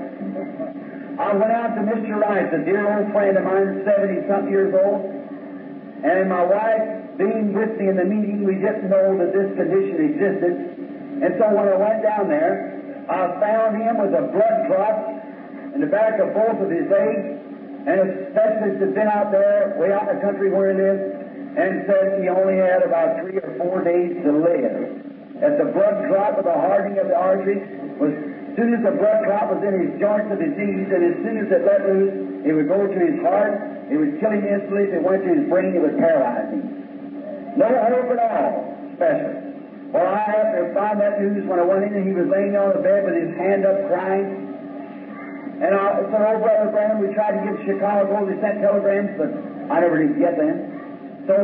I went out to Mr. Rice, a dear old friend of mine, 70-something years old. And my wife, being with me in the meeting, we didn't know that this condition existed. And so when I went down there, I found him with a blood clot in the back of both of his legs. And a specialist had been out there, way out in the country where he lived, and said he only had about 3 or 4 days to live. That the blood clot with the hardening of the arteries was, as soon as the blood clot was in his joints of his knees, and as soon as it let loose, it would go to his heart. It would kill him instantly. If it went to his brain, it would paralyze him. No hope at all, specialist. Well, I happened to find that news when I went in, and he was laying on the bed with his hand up crying. And I said, oh, Brother Branham, we tried to get to Chicago. They sent telegrams, but I never did get them. So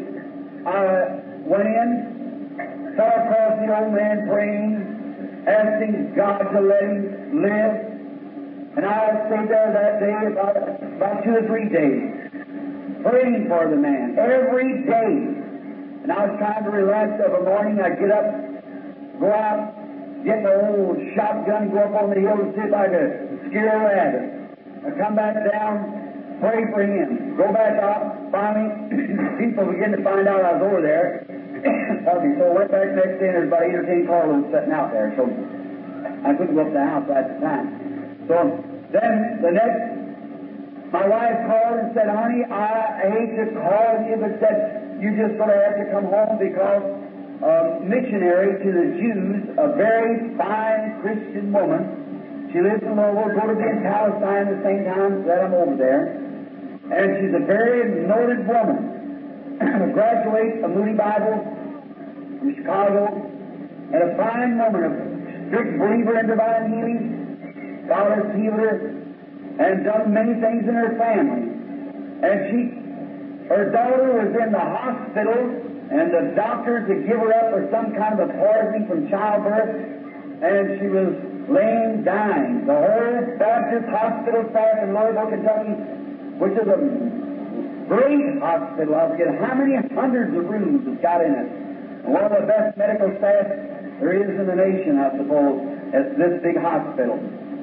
I went in, fell across the old man praying, asking God to let him live. And I stayed there that day about 2 or 3 days, praying for the man every day. And I was trying to relax of a morning. I'd get up, go out, get my old shotgun, go up on the hill and see if I could scare a rabbit. I'd come back down, pray for him, go back out. Finally, people began to find out I was over there. So I went back next day, and there's about 8 or 10 carloads sitting out there. So I couldn't go up to the house at the time. So then the next, my wife called and said, honey, I hate to call you, but said, you're just going to have to come home because a missionary to the Jews, a very fine Christian woman. She lives in Louisville, going to be in Palestine at the same time that I'm over there. And she's a very noted woman. A graduate of Moody Bible from Chicago, and a fine woman, a strict believer in divine healing. God has healed her and done many things in her family. And her daughter was in the hospital, and the doctors had given her up for some kind of a poisoning from childbirth, and she was laying dying. The whole Baptist hospital staff in Louisville, Kentucky, which is a great hospital, I forget how many hundreds of rooms it's got in it. And one of the best medical staff there is in the nation, I suppose, at this big hospital.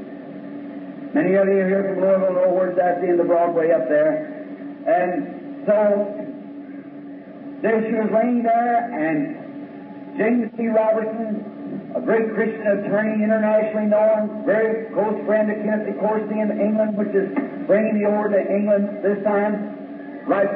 Many of you here from Louisville know where it's at, in the Broadway up there. And so there she was laying there, and James C. Robertson, a great Christian attorney, internationally known, very close friend of Kenneth Coursey in England, which is bringing me over to England this time, writes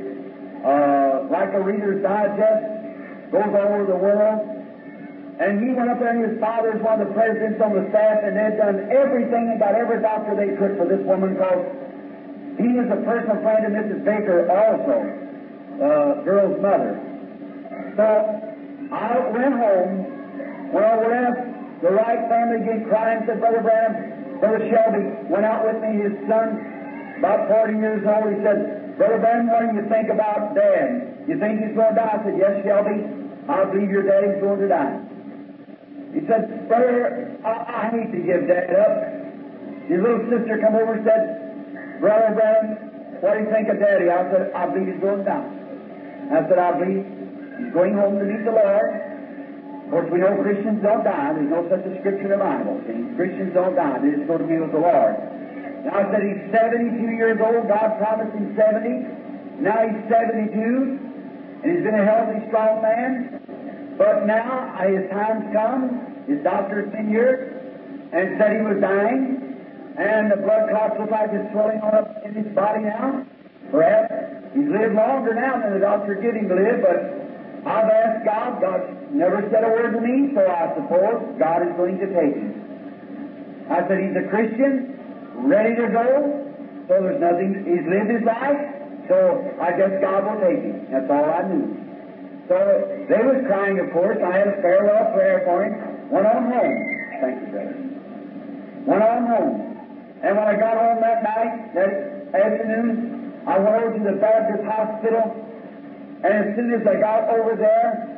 like a Reader's Digest, goes all over the world. And he went up there, and his father is one of the presidents on the staff, and they'd done everything and got every doctor they could for this woman, because he was a personal friend of Mrs. Baker also, girl's mother. So I went home. When I left, the Wright family again crying, said, Brother Branham, Brother Shelby went out with me, his son, about 40 years old. He said, Brother Branham, what do you think about Dad? You think he's going to die? I said, yes, Shelby, I believe your daddy's going to die. He said, Brother, I hate to give Dad up. His little sister come over and said, Brother Branham, what do you think of Daddy? I said, I believe he's going to die. I said, I believe he's going home to meet the Lord. Of course, we know Christians don't die. There's no such a scripture in the Bible. See? Christians don't die. They just go to be with the Lord. Now, I said he's 72 years old. God promised him 70. Now he's 72, and he's been a healthy, strong man. But now his time's come. His doctor's been here and said he was dying, and the blood clots look like it's swelling on up in his body now. Perhaps he's lived longer now than the doctor did him to live, but I've asked God. God never said a word to me, so I suppose God is going to take him. I said he's a Christian, ready to go, so there's nothing. He's lived his life, so I guess God will take him. That's all I knew. So they was crying, of course. I had a farewell prayer for him. Went on home. Thank you, brother. Went on home. And when I got home that night, that afternoon, I went over to the Baptist hospital. And as soon as I got over there,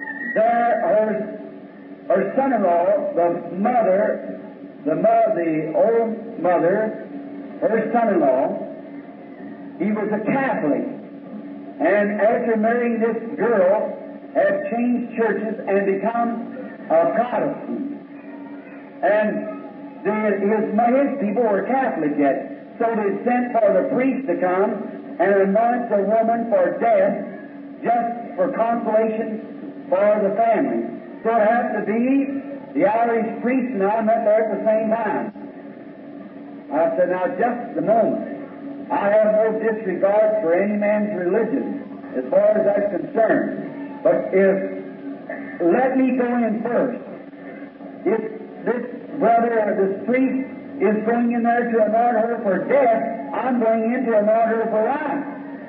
her son-in-law, the old mother, her son-in-law, he was a Catholic. And after marrying this girl, had changed churches and become a Protestant. And his people were Catholic yet. So they sent for the priest to come and anoint the woman for death, just for consolation for the family. So it happened to be the Irish priest and I met there at the same time. I said, now just a moment. I have no disregard for any man's religion as far as that's concerned. But let me go in first. If this brother, this priest, is going in there to anoint her for death, I'm going in to anoint her for life.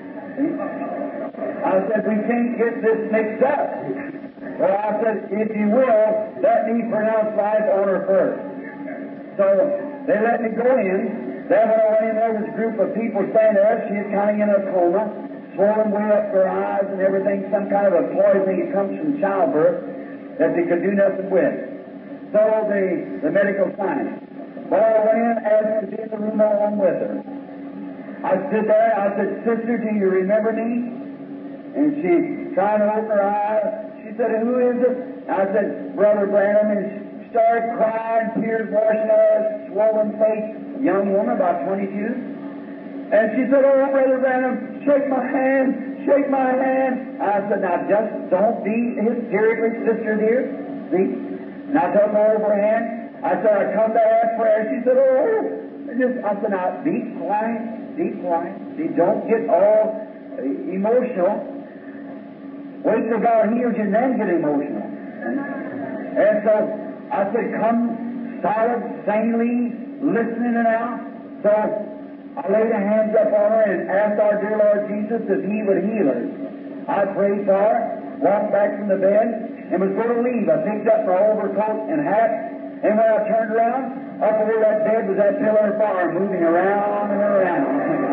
I said, we can't get this mixed up. Well, I said, if you will, let me pronounce life on her first. So they let me go in. Then when I went in there, was a group of people standing there. She was kind of in a coma, swollen way up her eyes and everything, some kind of a poisoning that comes from childbirth that they could do nothing with. So the medical science. Well, I went in, asked to be in the room along with her. I stood there, I said, Sister, do you remember me? And she tried to open her eyes. She said, who is it? I said, Brother Branham. And she started crying, tears washing her swollen face. Young woman, about 22. And she said, oh, Brother Branham, shake my hand, shake my hand. I said, now just don't be hysterical, sister dear. See? And I took her over her hand. I said, I come to ask prayer. She said, oh. I said, now, be quiet, be quiet. See, don't get all emotional. Wait till God heals you and then get emotional. And so I said, come solid, sanely, listening and out. So I laid a hands up on her and asked our dear Lord Jesus if He would heal her. I prayed for her, walked back from the bed, and was going to leave. I picked up my overcoat and hat, and when I turned around, up over that bed was that pillar of fire moving around and around.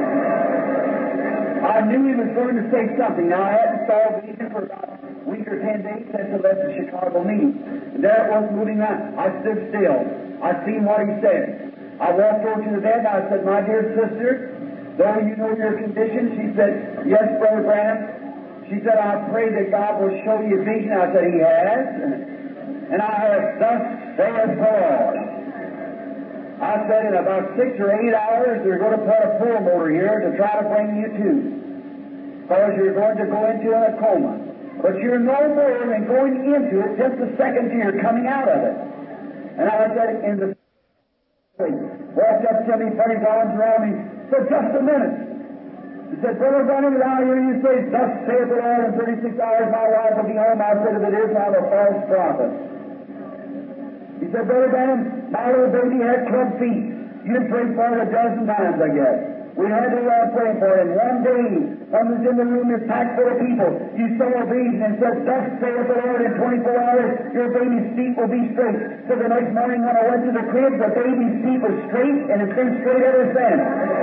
I knew He was going to say something. Now, I hadn't saw vision for about a week or 10 days since I left the Chicago meeting. And there it was moving around. I stood still. I seen what He said. I walked over to the bed and I said, my dear sister, though you know your condition, she said, yes, Brother Branham. She said, I pray that God will show you a vision. I said, He has. And I have, thus saith the Lord. I said, in about 6 or 8 hours, they're going to put a pull motor here to try to bring you to. Because you're going to go into a coma. But you're no more than going into it just the second you're coming out of it. And I said, in the walked up to me, put his arms around me, said, just a minute. He said, Brother Branham, did I hear you say, thus saith the Lord, in 36 hours my wife will be home? I said, if it is, I'm a false prophet. He said, Brother Branham, my little baby had club feet. You prayed for it a dozen times, I guess. We had to pray for him. One day, when was in the room, this packed full of people, you saw a vision and said, thus saith the Lord, in 24 hours, your baby's feet will be straight. So the next morning when I went to the crib, the baby's feet were straight, and it's been straight ever since.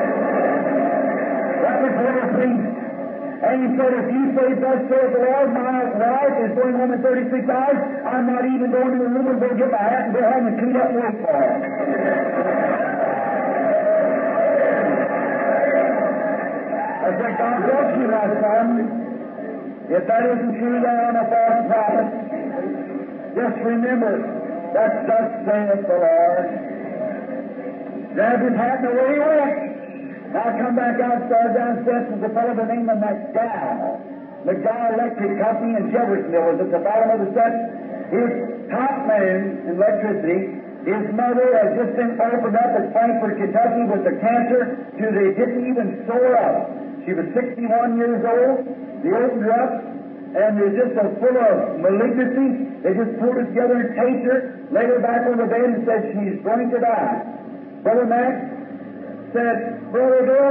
That was what a priest. And he said, if you say, thus saith the Lord, my wife is going home in 36 hours, I'm not even going to the room and go get my hat and go home and clean up and wait for her. I said, God bless you, my son. If that isn't true, then I'm a false prophet. Just remember, that's thus saith the Lord. Grabbed his hat and away he went. Now I come back outside downstairs to the fellow by the name of McDowell. McDowell Electric Company in Jeffersonville was at the bottom of the steps. His top man in electricity, his mother had just been opened up at Frankfort, Kentucky with the cancer to they didn't even sew her up. She was 61 years old. They opened her up, and they were just so full of malignancy. They just pulled her together and taped her, laid her back on the bed, and said she's going to die. Brother Max said, Brother Bill,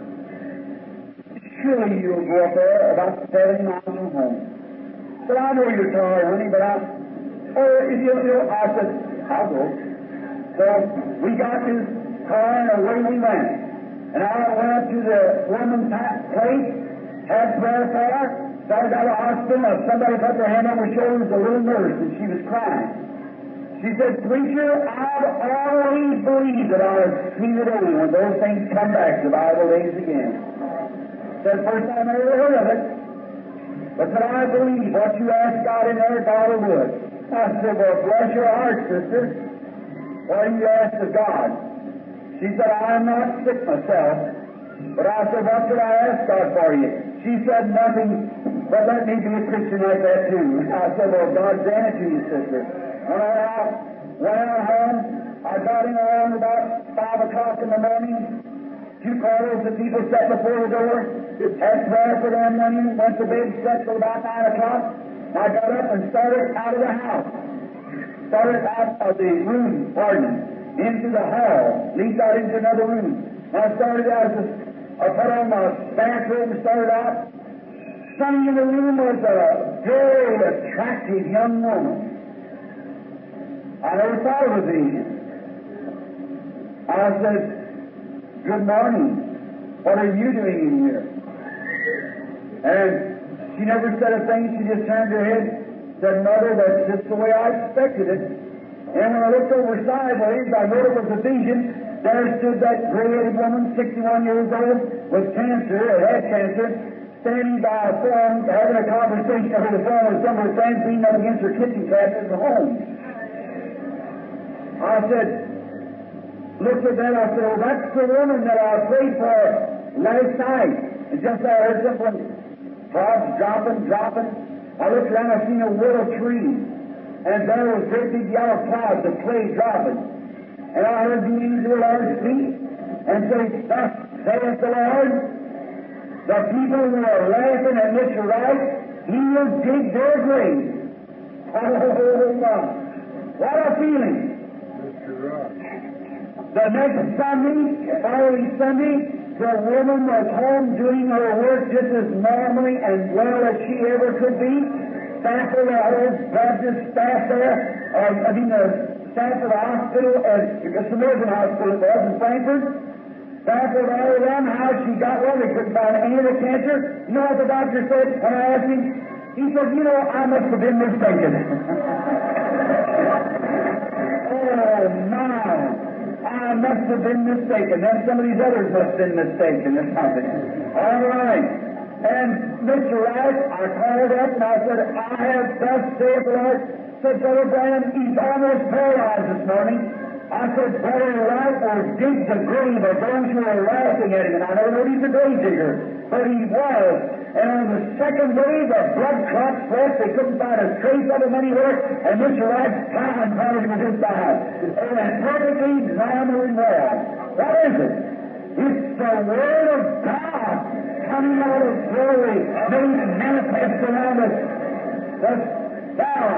surely you'll go up there about 70 miles from home. But I know you're tired, honey, but if you I said, I'll go. So we got his car and away we went. And I went up to the woman's place, had prayer for her, started out of the hospital, and somebody put their hand on her shoulder, was a little nurse, and she was crying. She said, Preacher, I've always believed that I'd see the day when those things come back, the Bible days again. Said, first time I ever heard of it. But said, I believe what you ask God in there, God will do it. I said, well, bless your heart, sister. What do you ask of God? She said, I'm not sick myself. But I said, what should I ask God for you? She said, nothing, but let me be a Christian like that too. I said, well, God grant it to you, sister. When I went out home, I got in around about 5 o'clock in the morning. 2 callers of people sat before the door, had prayer for them, went to bed, slept till about 9 o'clock. I got up and started out of the house. Started out of the room, into the hall, leaped out into another room. I started out, I put on my bathrobe and started out. Standing in the room was a very attractive young woman. I never thought of a vision. I said, good morning. What are you doing in here? And she never said a thing. She just turned her head, said, Mother, that's just the way I expected it. And when I looked over sideways, I knew it was a vision. There stood that gray-headed woman, 61 years old, with cancer, or had cancer, standing by a phone, having a conversation over the phone with some of her friends, leaning up against her kitchen cabinet in the home. I said, looked at that, I said, well, that's the woman that I prayed for last night. And just I heard something, drops dropping. I looked around, I seen a willow tree. and there was great big yellow clouds of clay dropping. And I heard the angel of the Lord speak and say, Thus saith the Lord, the people who are laughing at Mr. Wright, he will dig their grave. Oh, my. What a feeling. The next Sunday, following Sunday, the woman was home doing her work just as normally and well as she ever could be. Staff of the whole Baptist staff there, the staff of the hospital, the Samaritan Hospital it was in Frankfurt. Staff of all of them, how she got well, they couldn't find any of the cancer. You know what the doctor said when I asked him? He said, you know, I must have been mistaken. Oh, my. I must have been mistaken. Then some of these others must have been mistaken or something. All right. And Mr. Wright, I called up and I said, I have thus saith the Lord. Said, Brother Branham, he's almost paralyzed this morning. I said, Brother Wright will dig the grave of those who are laughing at him. And I don't know he's a grave digger, but he was. And on the second day, the blood clots left. They couldn't find a trace of him anywhere. And Mr. Wright's plowing probably was his side. And went perfectly normal and well. What is it? It's the Word of God coming out of glory, made manifest around us. Thus, down.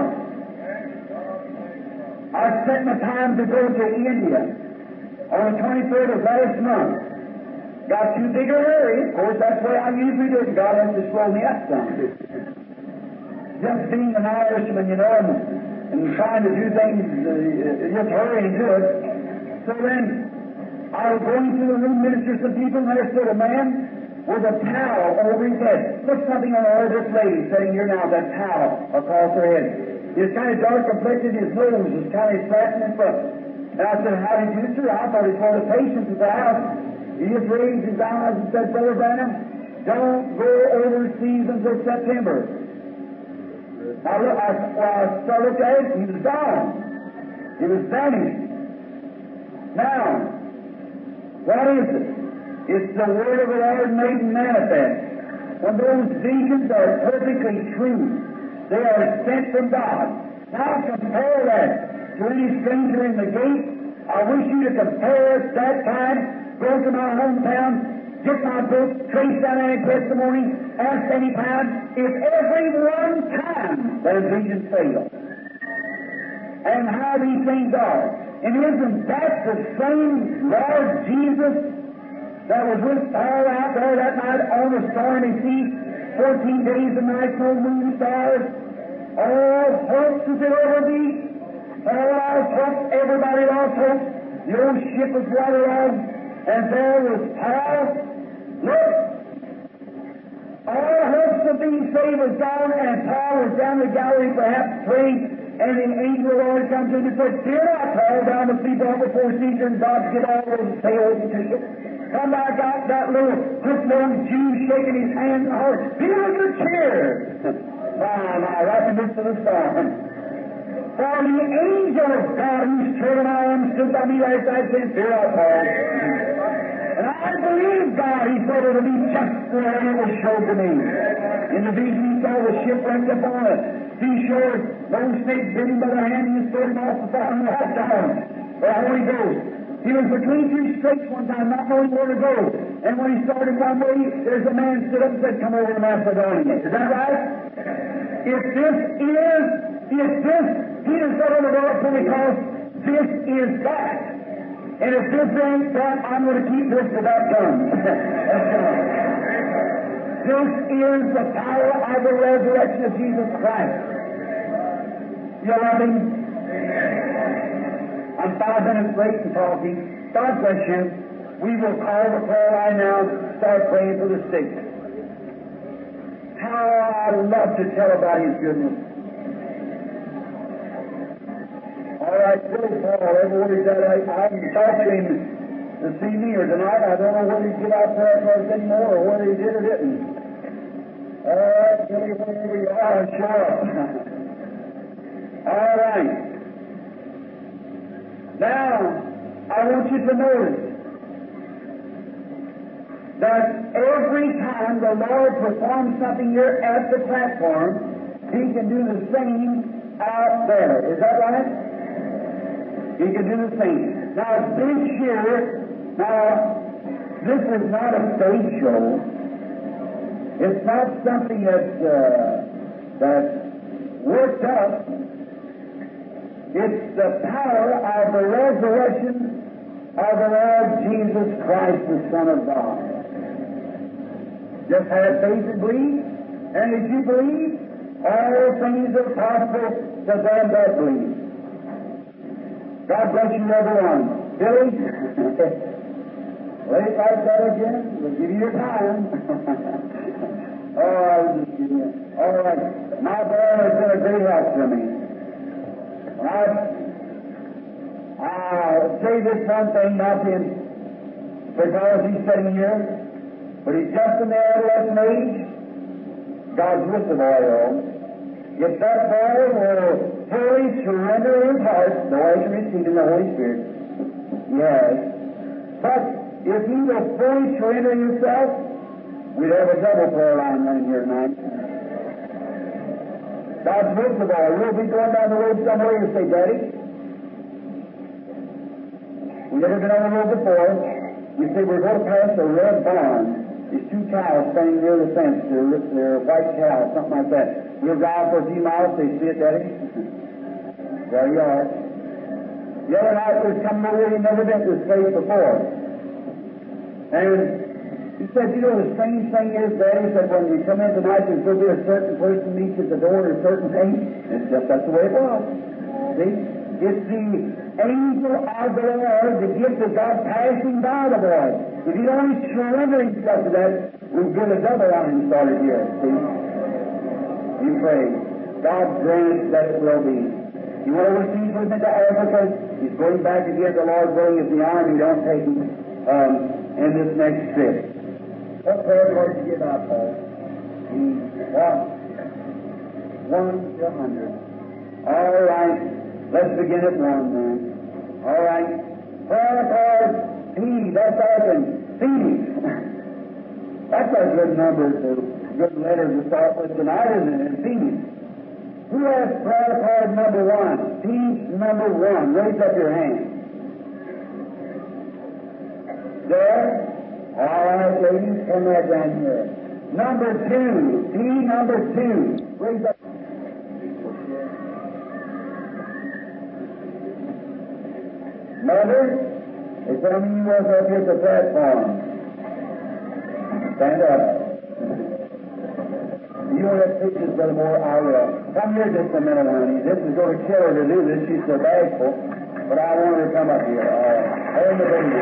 I spent my time to go to India on the 23rd of last month. Got too big a hurry. Of course, that's the way I usually do. God has to slow me up some. Just being an Irishman, you know, and trying to do things, just hurry and do it. So then, I was going to the room, minister to some people, and there stood a man with a towel over his head. Put something on over this lady sitting here now, that towel across her head. He was kind of dark complected, his nose was kind of flat in front. And I said, how did you do, sir? I thought he was one of the patients at the house. He just raised his eyes and said, Brother Branham, don't go overseas until September. I looked at it, he was gone. He was vanished. Now, what is it? It's the Word of the Lord made manifest. When those visions are perfectly true, they are sent from God. Now compare that to any stranger in the gate. I wish you to compare that time, go to my hometown, get my book, trace down any testimony, ask any time, if every one time that vision failed. And how these things are. And isn't that the same Lord Jesus that was with Paul out there that night on the stormy sea, 14 days and nights, no moon, stars? All hopes is it over thee? All lost hopes, everybody lost hope. The old ship was waterlogged, and there was Paul. Look, all hopes of being saved was gone, and Paul was down the gallery perhaps praying, and the angel of the Lord comes in and said, Fear not, Paul, down to sleep on before Caesar, and God get all those sails to you. Come back out, that little hook-nosed Jew shaking his hand and heart. Be of good cheer. My, right in the midst of the storm. For the angel of God who stood on my arm stood by me last night saying, Fear not, Paul. And I believe God, he said, it'll be just the way it was showed to me. In the vision, he saw the ship wrecked upon a seashore, no snake bit him by the hand, and he stood him off the fire and walked down. The Holy Ghost. He was between two straits one time, not knowing where to go. And when he started one way, there's a man stood up and said, Come over to Macedonia. Is that right? If this, Peter said on the door to me, because this is that. And if this ain't that, I'm going to keep this to that tongue. This is the power of the resurrection of Jesus Christ. You love him? I'm 5 minutes late in talking. God bless you. We will call the prayer line now, start praying for the sick. How I love to tell about His goodness. All right, Billy Paul, everywhere he's at, I haven't talked to him this evening or tonight. I don't know whether he give out prayer cards anymore or whether he did or didn't. All right, Billy, wherever you are, show up. All right. Now, I want you to notice that every time the Lord performs something here at the platform, He can do the same out there. Is that right? He can do the same. Now, this is not a stage show. It's not something that's worked up. It's the power of the resurrection of the Lord Jesus Christ, the Son of God. Just have faith and believe, and if you believe, all things are possible to them that believe. God bless you, everyone. Billy, lay it like that again. We'll give you your time. Oh, I was just kidding you. All right. My boy has been a great help to me. I'll say this one thing, not him, because he's sitting here, but he's just in the adolescent age. God's with the boy, though. If that boy will fully surrender his heart, the way to receive the Holy Spirit, yes. But if he will fully surrender himself, we'd have a double prayer line running here tonight. God's with the boy. We'll be going down the road somewhere and say, Daddy, we've never been on the road before. You say we're going to pass a red barn. There's two cows standing near the fence. They're white cows, something like that. We'll drive for a few miles. They see it, Daddy? There you are. The other night was coming over. He'd never been to this place before. And he said, you know, the strange thing is, Daddy, said, when we come in tonight, there's going to be a certain person meets at the door and a certain thing. It's just that's the way it was. See? It's the angel of the Lord, the gift of God passing by the boy. If he'd only surrender himself to that, we'll get a double line started here. See? You pray. God grant that it will be. You went overseas with me to Africa. He's going back again, the Lord willing, if the Army don't take him in this next trip. What prayer card did you give out, Paul? What? 1 to 100. All right. Let's begin at 1 then. All right. Prayer card P. That's open. P. That's a good number to good letter to start with tonight, isn't it? P. Who has prayer card number 1? P number 1. Raise up your hand. There. All right, ladies, come right down here. Number 2. P number 2. Raise up. Mother, is there any of us up here at the platform? Stand up. You want to have pictures, Brother Moore? I will. Come here just a minute, honey. This is going to kill her to do this. She's so bashful. But I want her to come up here. Hold the baby.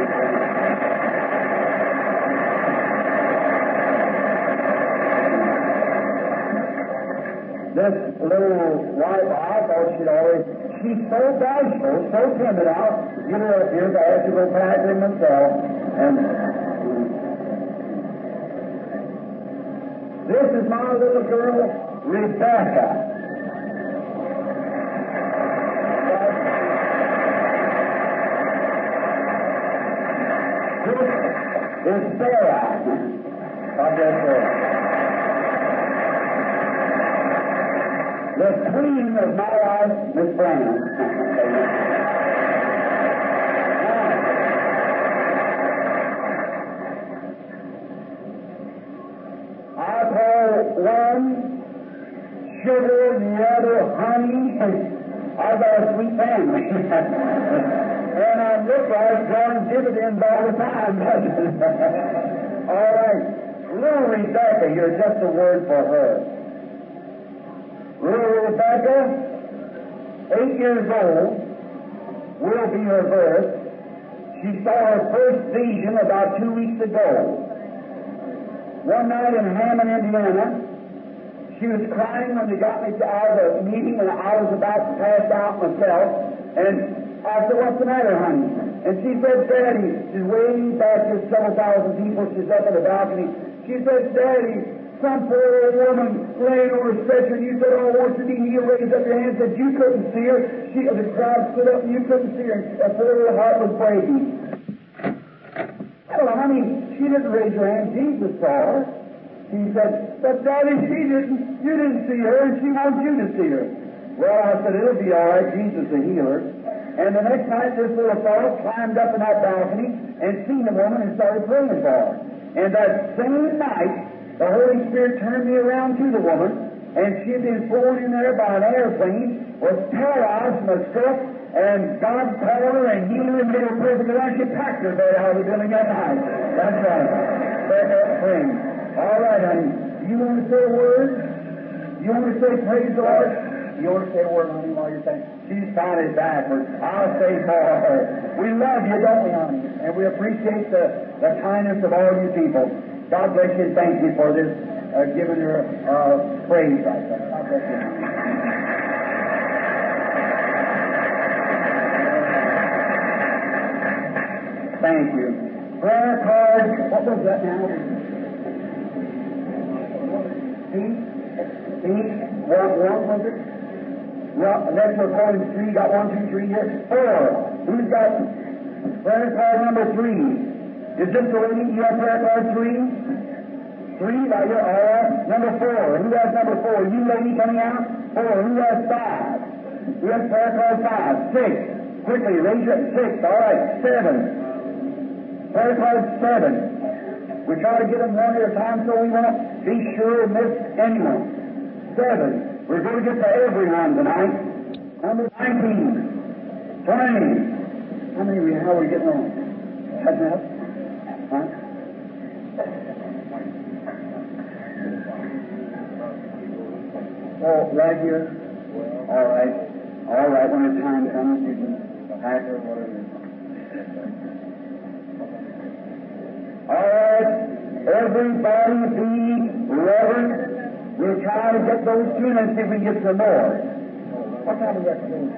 This little wife, I thought she's so bashful, so timid. I'll get her up here, but I have to go back in myself. And this is my little girl, Rebecca. This is Sarah. God bless her. The queen of my life, Miss Brown. I call one sugar, the other honey. I've got a sweet family. And I look like drawing dividends all the time. All right. Little Rebecca, you're just a word for her. Little Rebecca, 8 years old, will be her birth. She saw her first vision about 2 weeks ago. One night in Hammond, Indiana, she was crying when they got me out of the meeting, and I was about to pass out myself. And I said, "What's the matter, honey?" And she said, "Daddy," she's way back, there's several thousand people, she's up on the balcony. She said, "Daddy, some poor old woman laying on a stretcher," and you said, "Oh, wants to be healed." Raised up your hand and said you couldn't see her. The crowd stood up and you couldn't see her. Her poor little heart was breaking. Well, honey, she didn't raise her hand. Jesus saw her. She said, "But Daddy, you didn't see her, and she wants you to see her." Well, I said, it'll be all right. Jesus the healer. And the next night, this little fellow climbed up in that balcony and seen the woman and started praying for her. And that same night, the Holy Spirit turned me around to the woman, and she had been flown in there by an airplane, was paralyzed from a stroke, and God called her and healed her and made her perfect, and she packed her bed out of the building that night. That's right. That's praying. All right, honey. You want to say a word? You want to say praise the Lord? You want to say a word, honey, while you're saying? She's finally backwards. I'll say for her. We love you, don't we, honey? And we appreciate the kindness of all you people. God bless you and thank you for this, giving her praise right there. God bless you. Thank you. Prayer card. What was that now? What was it? Well, next we're going to 3. Got 1, 2, 3 here. 4. Who's got prayer card number 3? Is this the lady? You have prayer card 3? 3 by your all right. Number 4. Who has number 4? You lady coming out? 4. Who has 5? Who has prayer card 5? 6. Quickly, raise your 6. All right. 7. Prayer card 7. We try to get them one at a time so we won't be sure to miss anyone. 7. We're going to get to everyone tonight. Number 19. 20. How many how are we getting on? That's enough? Huh? Oh, right here? All right. All right, when the time comes, you can pack or whatever. All right. Everybody be reverent. We'll try to get those 2 and see if we can get some more. What time we got to do?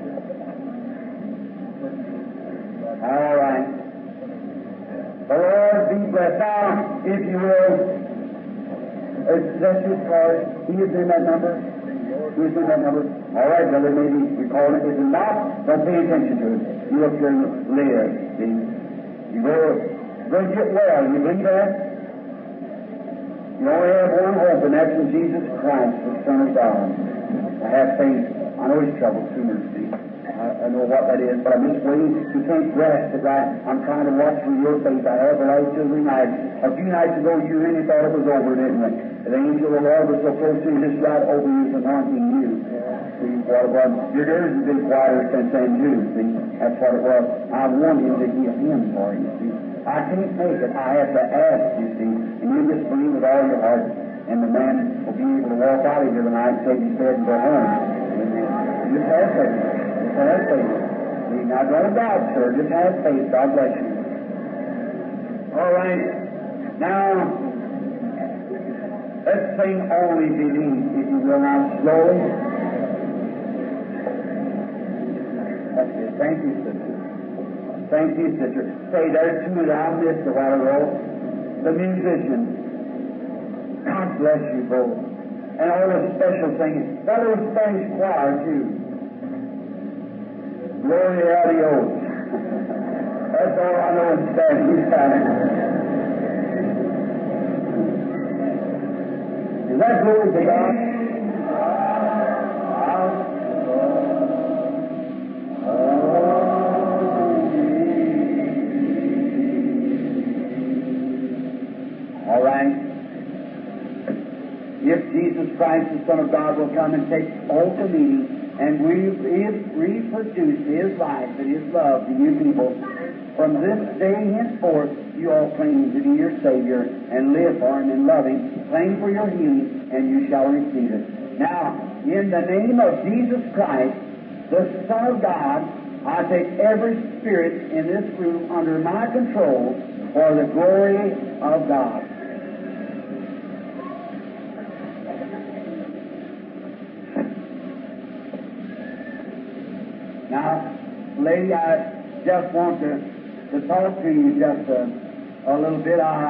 All right. The Lord be blessed. Now, if you will, that's his card. He is in that number. He is in that number. All right, brother, maybe we call it. If it's not, don't pay attention to it. You up here and live. See? You go get well. You believe that? You only have one hope, and that's in Jesus Christ, the Son of God. I have faith. I know His trouble's too much, see. I know what that is, but I'm just waiting. You can't grasp it right. I'm trying to watch for your faith. I have the last 2 or 3 nights. A few nights ago, you really thought it was over, didn't you? The angel of the Lord was so close to you, just right over you, anointing you. See what it was? Your ears have been quieter since then, too. See, that's what it was. I want Him to heal him for you, see. I can't make it. I have to ask, you see. And you just believe with all your heart, and the man will be able to walk out of here tonight, take his bed, and go home. Amen. Just have faith. Just have faith. See, now don't doubt, sir. Just have faith. God bless you. All right. Now, let's sing Only Believe, if you will, now slowly. That's it. Thank you, sister. Thank you, sister. Say, there's 2 that I missed a while ago. The musicians. God bless you both. And all the special singing. That little Spanish choir, too. Gloria a Dios. That's all I know in Spanish. Is that glory to God? All right. If Jesus Christ, the Son of God, will come and take hold of me and reproduce His life and His love to you people, from this day henceforth, you all claim to be your Savior and live for Him and love Him, claim for your healing, and you shall receive it. Now, in the name of Jesus Christ, the Son of God, I take every spirit in this room under my control for the glory of God. Now, lady, I just want to talk to you just a little bit. I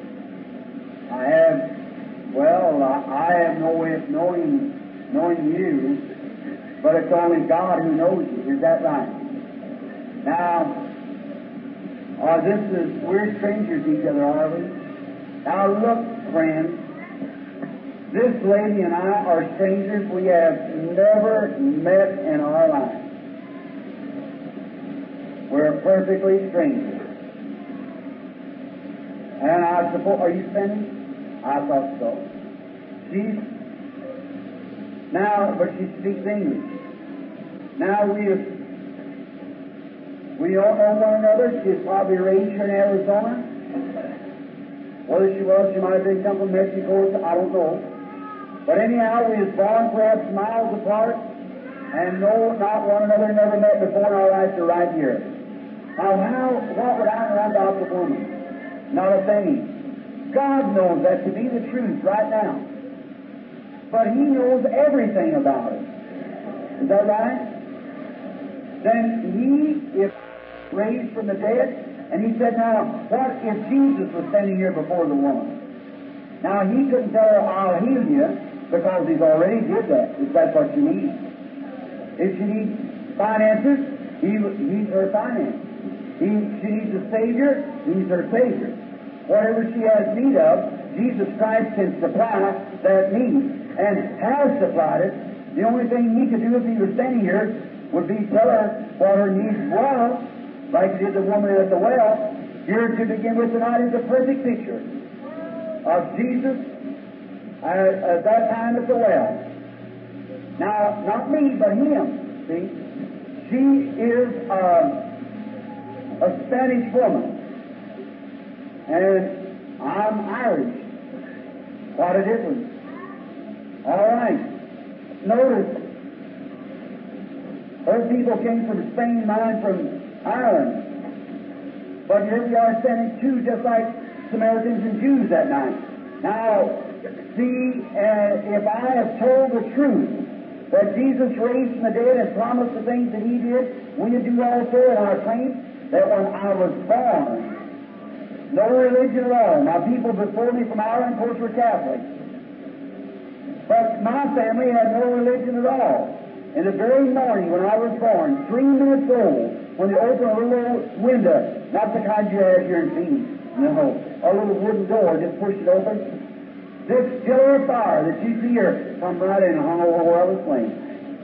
have no way of knowing you, but it's only God who knows you. Is that right? Now, we're strangers to each other, are we? Now look, friends, This lady and I are strangers. We have never met in our life. We're perfectly strangers. And I suppose, are you Spanish? I thought so. But she speaks English. Now we don't know one another. She's probably raised here in Arizona. Whether she might have been come from Mexico, I don't know. But anyhow, we was born perhaps miles apart and know not one another, never met before in our lives to right here. Now, what would I know about the woman? Not a thing. God knows that to be the truth right now. But He knows everything about it. Is that right? Then He is raised from the dead, and He said, now, what if Jesus was standing here before the woman? Now, He couldn't tell her, I'll heal you, because He's already did that, if that's what you need. If she needs finances, He's her finance. She needs a Savior, He's her Savior. Whatever she has need of, Jesus Christ can supply that need, and has supplied it. The only thing He could do if He was standing here would be tell her what her needs was, like He did the woman at the well. Here to begin with tonight is a perfect picture of Jesus at that time at the well. Now, not me, but Him. See, she is a Spanish woman, and I'm Irish. What a difference. All right. Notice, her people came from Spain, mine from Ireland. But here we are standing two just like Samaritans and Jews that night. Now, see, if I have told the truth that Jesus raised from the dead and promised the things that He did, we do also in our claim that when I was born, no religion at all. My people before me from Ireland, of course, were Catholics. But my family had no religion at all. In the very morning when I was born, 3 minutes old, when they opened a little old window, not the kind you have here in Phoenix, no, a little wooden door, just pushed it open, this pillar of fire that you see here come right in and hung over where I was playing.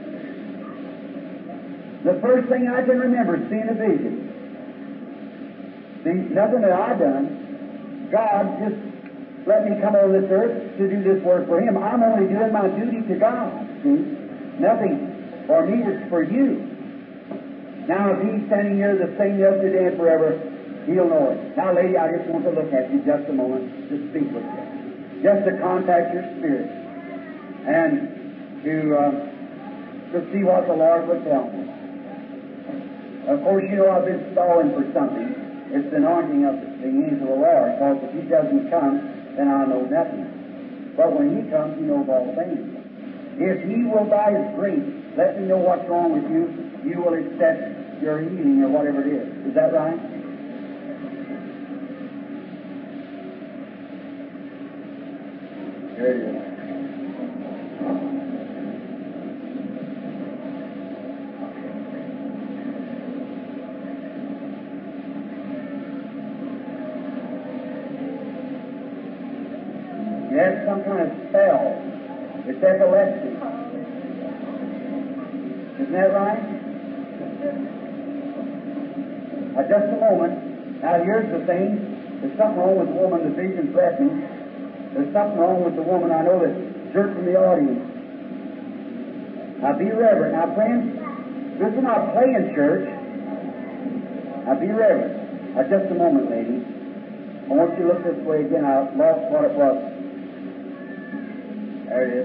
The first thing I can remember is seeing a vision. See, nothing that I've done. God just let me come on this earth to do this work for Him. I'm only doing my duty to God. See? Nothing for me, it's for you. Now, if He's standing here the same yesterday and forever, He'll know it. Now, lady, I just want to look at you just a moment to speak with you. Just to contact your spirit and to see what the Lord would tell me. Of course, you know I've been stalling for something. It's the anointing of the angel of the Lord, because if He doesn't come, then I know nothing. But when He comes, He knows all things. If He will, by His grace, let me know what's wrong with you, you will accept your healing or whatever it is. Is that right? There it is. You have some kind of spell. It's epilepsy. Isn't that right? Now, just a moment. Now, here's the thing. There's something wrong with the woman. The vision's left me. There's something wrong with the woman. I know that jerk from the audience. Now, be reverent. Now, friends, this is not playing church. Now, be reverent. Now, just a moment, lady. I want you to look this way again. I lost what it was. There it is.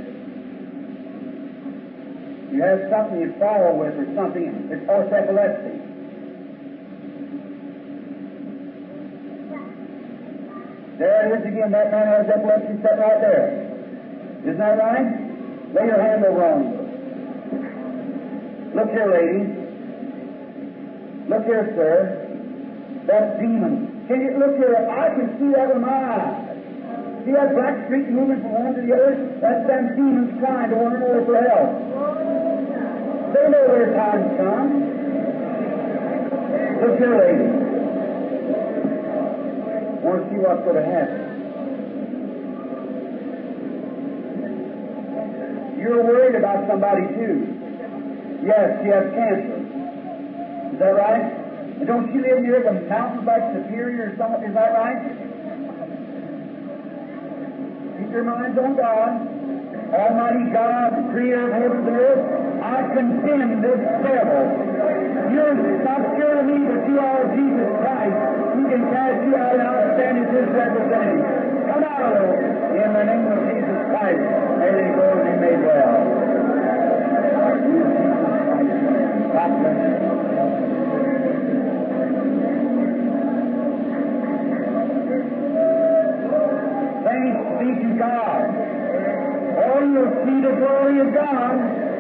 You have something you fall with or something. It's called epilepsy. There it is again. That man has epilepsy sitting right there. Isn't that right? Lay your hand over on him. Look here, lady. Look here, sir. That's demon. Can you look here? I can see that with my eyes. See that black streak moving from one to the other? That's them demons crying to one another for help. They know their time's come. Look here, lady. I want to see what's going to happen. about somebody too. Yes, she has cancer. Is that right? And don't she live near the mountains like Superior or something? Is that right? Keep your minds on God. Almighty God, creator of heaven and earth, I condemn this devil. You're not sure of me, but you are Jesus Christ. He can cast you out and I'll stand as His representative. Come out of it in the name of Jesus Christ. May they go and be made well. God bless you. Thanks be to God. Oh, you'll see the glory of God.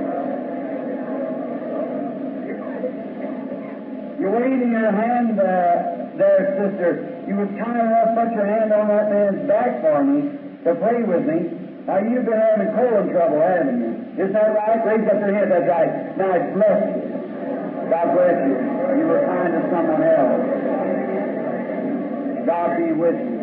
You're waving your hand there, sister. You was kind enough to put your hand on that man's back for me to pray with me. Now, you've been having colon trouble, haven't you? Isn't that right? Raise up your hand. That's right. Now, bless you. God bless you. You were kind to someone else. God be with you.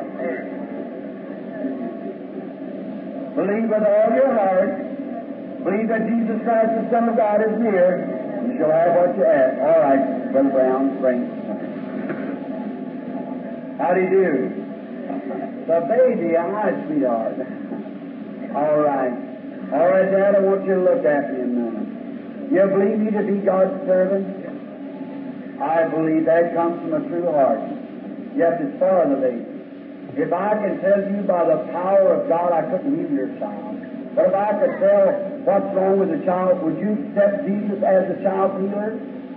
Believe with all your heart. Believe that Jesus Christ, the Son of God, is near. You shall have what you ask. All right, Brother Brown, bring. How do you do? The baby, hi, sweetheart. All right. All right, Dad, I want you to look at me a minute. You believe me to be God's servant? I believe that comes from a true heart. Yes, it's for the baby. If I can tell you by the power of God, I couldn't heal your child. But if I could tell what's wrong with the child, would you accept Jesus as the child healer?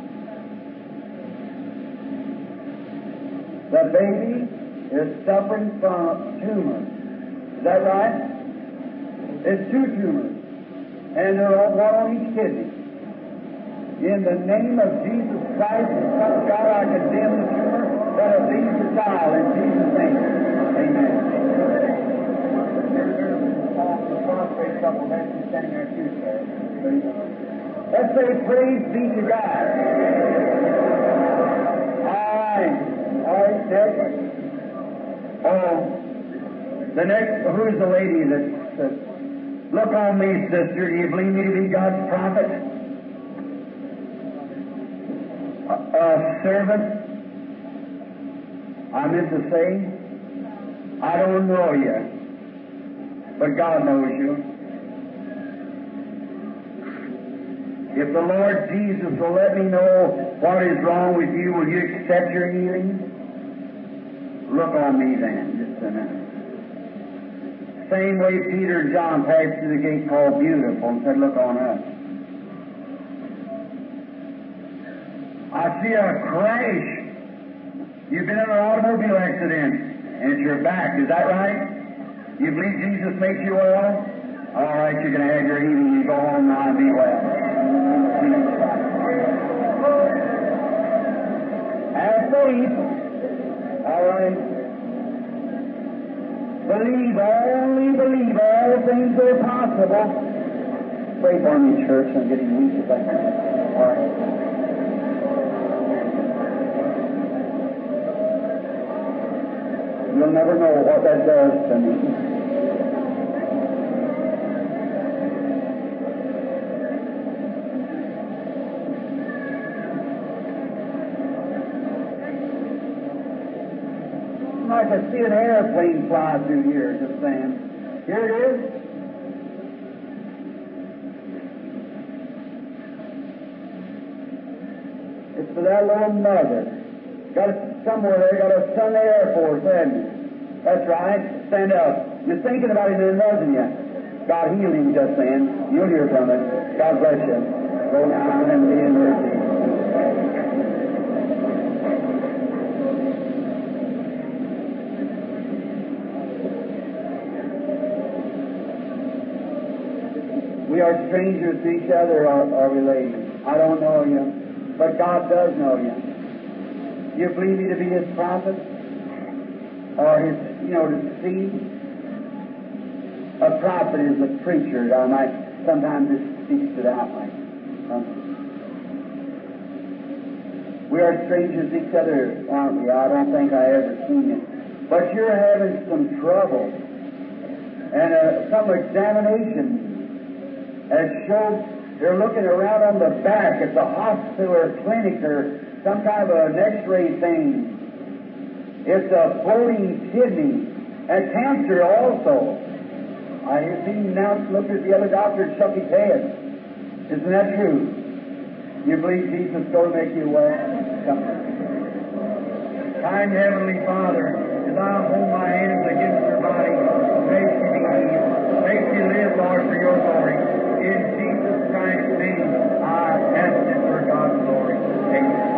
The baby is suffering from a tumor. Is that right? It's 2 tumors. And they're all one on each kidney. In the name of Jesus Christ, the Son of God, I condemn the tumor that it leaves the child in Jesus' name. Amen. There's the prostrate couple that's standing there too, sir. Let's say praise be to God. All right. All right, next. Oh, the next, who's the lady that says, look on me, sister. Do you believe me to be God's prophet? A servant? I meant to say, I don't know you, but God knows you. If the Lord Jesus will let me know what is wrong with you, will you accept your healing? Look on me then, just a minute. Same way Peter and John passed through the gate called Beautiful and said, look on us. I see a crash. You've been in an automobile accident, and it's your back. Is that right? You believe Jesus makes you well? All right, you're going to have your healing. You go home now and be well. Have faith. All right. Believe, only believe. All things are possible. Pray for me, church. I'm getting weak if I can. All right. You'll never know what that does to me. I could see an airplane fly through here, just saying. Here it is. It's for that little mother. Got it somewhere there, got a son in the Air Force, haven't you? That's right. Stand up. You're thinking about him then, wasn't you? God healed him just then. You'll hear from it. God bless you. Go now and be in mercy. We are strangers to each other, are we, ladies? I don't know you, but God does know you. You believe me to be His prophet? Or His, to see? A prophet is a preacher. I might sometimes just speak it out like. We are strangers to each other, aren't we? I don't think I ever seen you. But you're having some trouble and some examination. that shows they're looking around on the back at the hospital or clinic or some kind of an X-ray thing. It's a floating kidney and cancer also. I hear being announced, looked at the other doctor and shook his head. Isn't that true? You believe Jesus is going to make you well? Come. Kind Heavenly Father, as I hold my hands against her body, make she be healed. Make she live, Lord, for your glory. In Jesus Christ's name, I ask it for God's glory. Amen.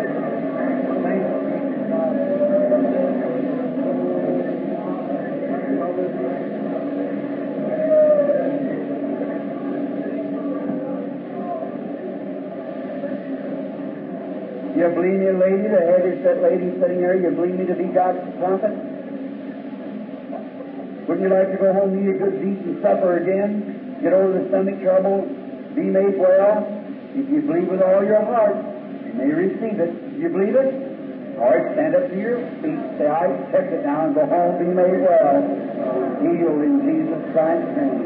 You believe me, lady, the heavy-set lady sitting there, you believe me to be God's prophet? Wouldn't you like to go home and eat a good decent supper again? Get over the stomach trouble, be made well? If you believe with all your heart, you may receive it. You believe it? All right, stand up to your feet. Say, I accept it now, and go home, be made well. Healed in Jesus Christ's name.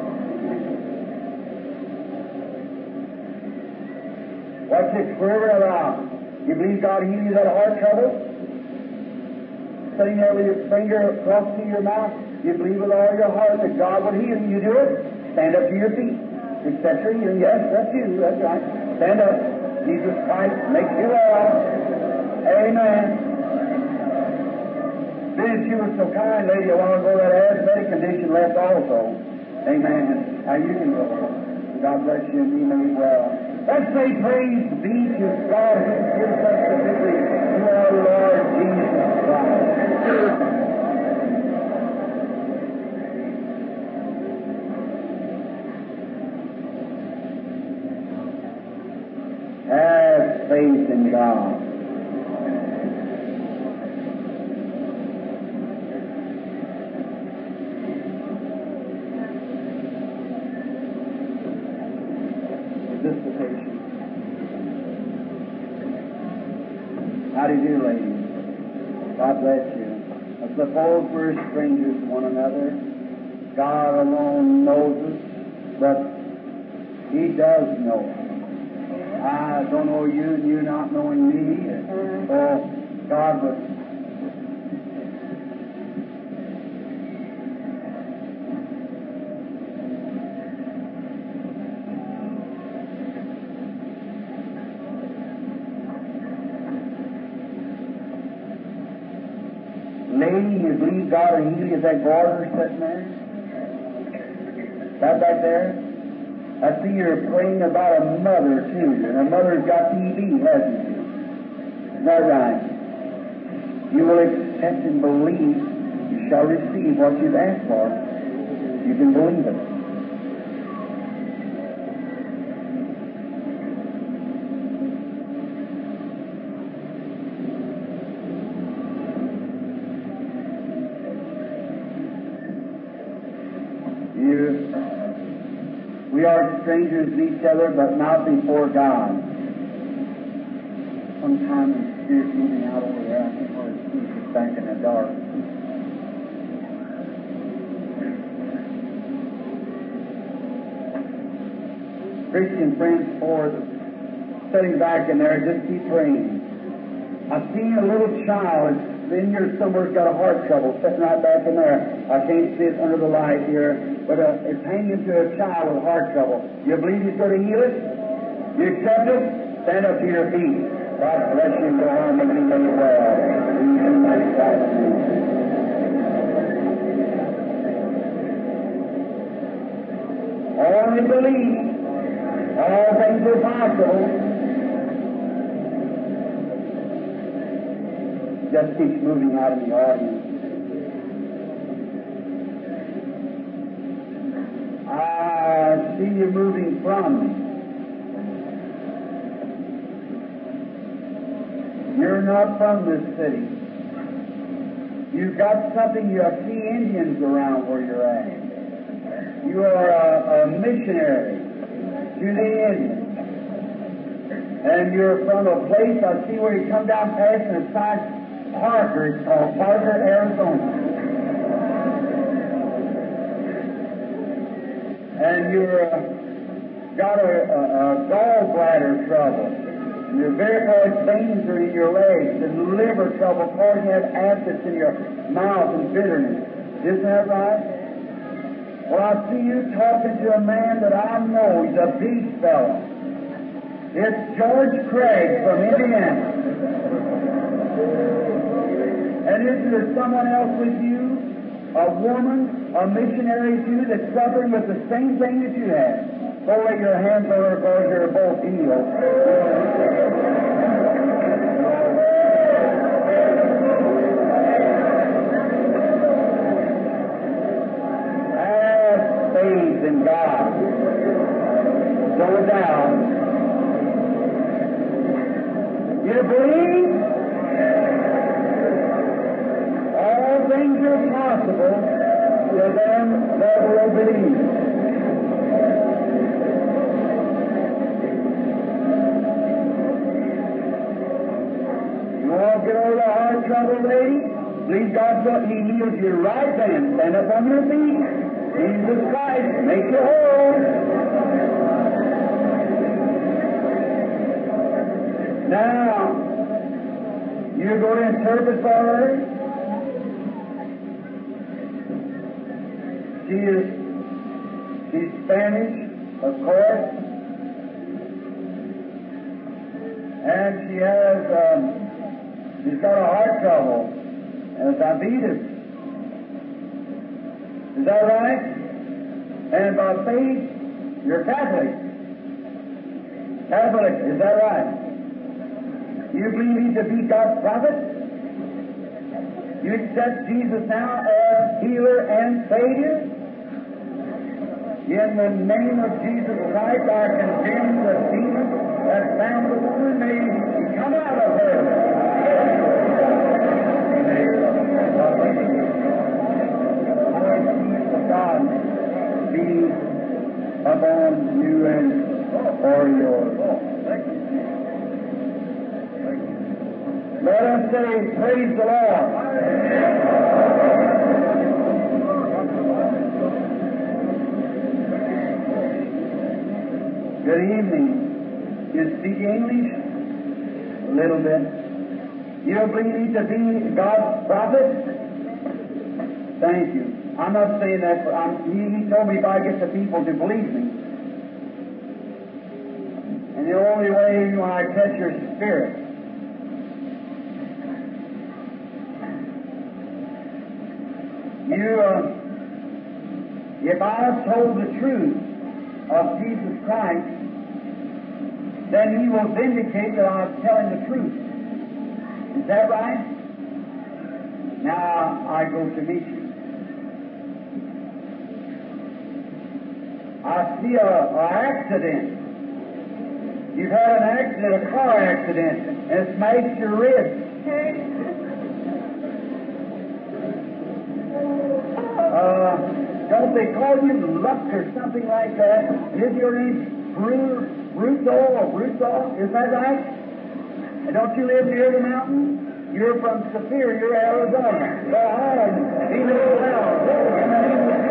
What's this quivering about? You believe God healed you that heart trouble? Sitting there with your finger close to your mouth, you believe with all your heart that God would heal you. You do it? Stand up to your feet. Accept your healing. Yes, that's you. That's right. Stand up. Jesus Christ makes you well. Amen. Then she was so kind, lady, a while ago, that asthmatic condition left also. Amen. Now you can go. God bless you and be made well. Let's say praise be to God who gives us the victory through our Lord Jesus Christ. Have faith in God. Participation. How do you do, ladies? God bless you. I suppose we're strangers to one another. God alone knows us, but He does know us. I don't know you, and you not knowing me. So God would. Lady, you believe God will heal you? Is that garter sitting there? That back there? I see you're praying about a mother, too, and a mother's got TB, hasn't she? Is that right? You will accept and believe, you shall receive what you've asked for. You can believe it. We are strangers to each other, but not before God. Sometimes the Spirit moving out over there, I can hardly see it back in the dark. Christian friends, for sitting back in there, just keep praying. I've seen a little child in here somewhere's got a heart trouble, sitting right back in there. I can't see it under the light here, but it's hanging to a child with heart trouble. You believe He's going to heal it? You accept it? Stand up to your feet. God bless you and go home and be made well. Only believe. All things are possible. Just keeps moving out of the audience. I see you moving from me. You're not from this city. You've got something, you see Indians around where you're at. You are a missionary to the Indians. And you're from a place, I see where you come down past and it's signed Parker, it's called Parker, Arizona. And you're got a gallbladder trouble. Your varicose veins are in your legs, and liver trouble causing you to have acids in your mouth and bitterness. Isn't that right? Well, I see you talking to a man that I know. He's a big fellow. It's George Craig from Indiana. And isn't there someone else with you? A woman, a missionary too, that's suffering with the same thing that you have. Go lay your hands on her because you're both healed. Have faith in God. Don't doubt. You believe? All things are possible to them that will believe. You want to get over the heart trouble, lady? Please God, He heals you right then. Stand up on your feet. Jesus Christ, make you whole. Now, you go to interpret for her. She's Spanish, of course, and she's got a heart trouble and diabetes. Is that right? And by faith, you're Catholic. Catholic, is that right? You believe He's to be God's prophet? You accept Jesus now as healer and Savior? In the name of Jesus Christ, I condemn the demon that bound the woman. May he come out of her. Lord, peace of God be upon you and for yours. Let us say, praise the Lord. Good evening. You speak English? A little bit. You believe me to be God's prophet? Thank you. I'm not saying that, he told me if I get the people to believe me. And the only way when I catch your spirit. If I have told the truth of Jesus Christ, then He will vindicate that I'm telling the truth. Is that right? Now I go to meet you. I see an accident. You've had an accident, a car accident, and it smashed your ribs. Don't they call you Luck or something like that? Is your name Brusso? Is that right? And don't you live near the mountain? You're from Superior, Arizona. Go home. Be made well. In the name of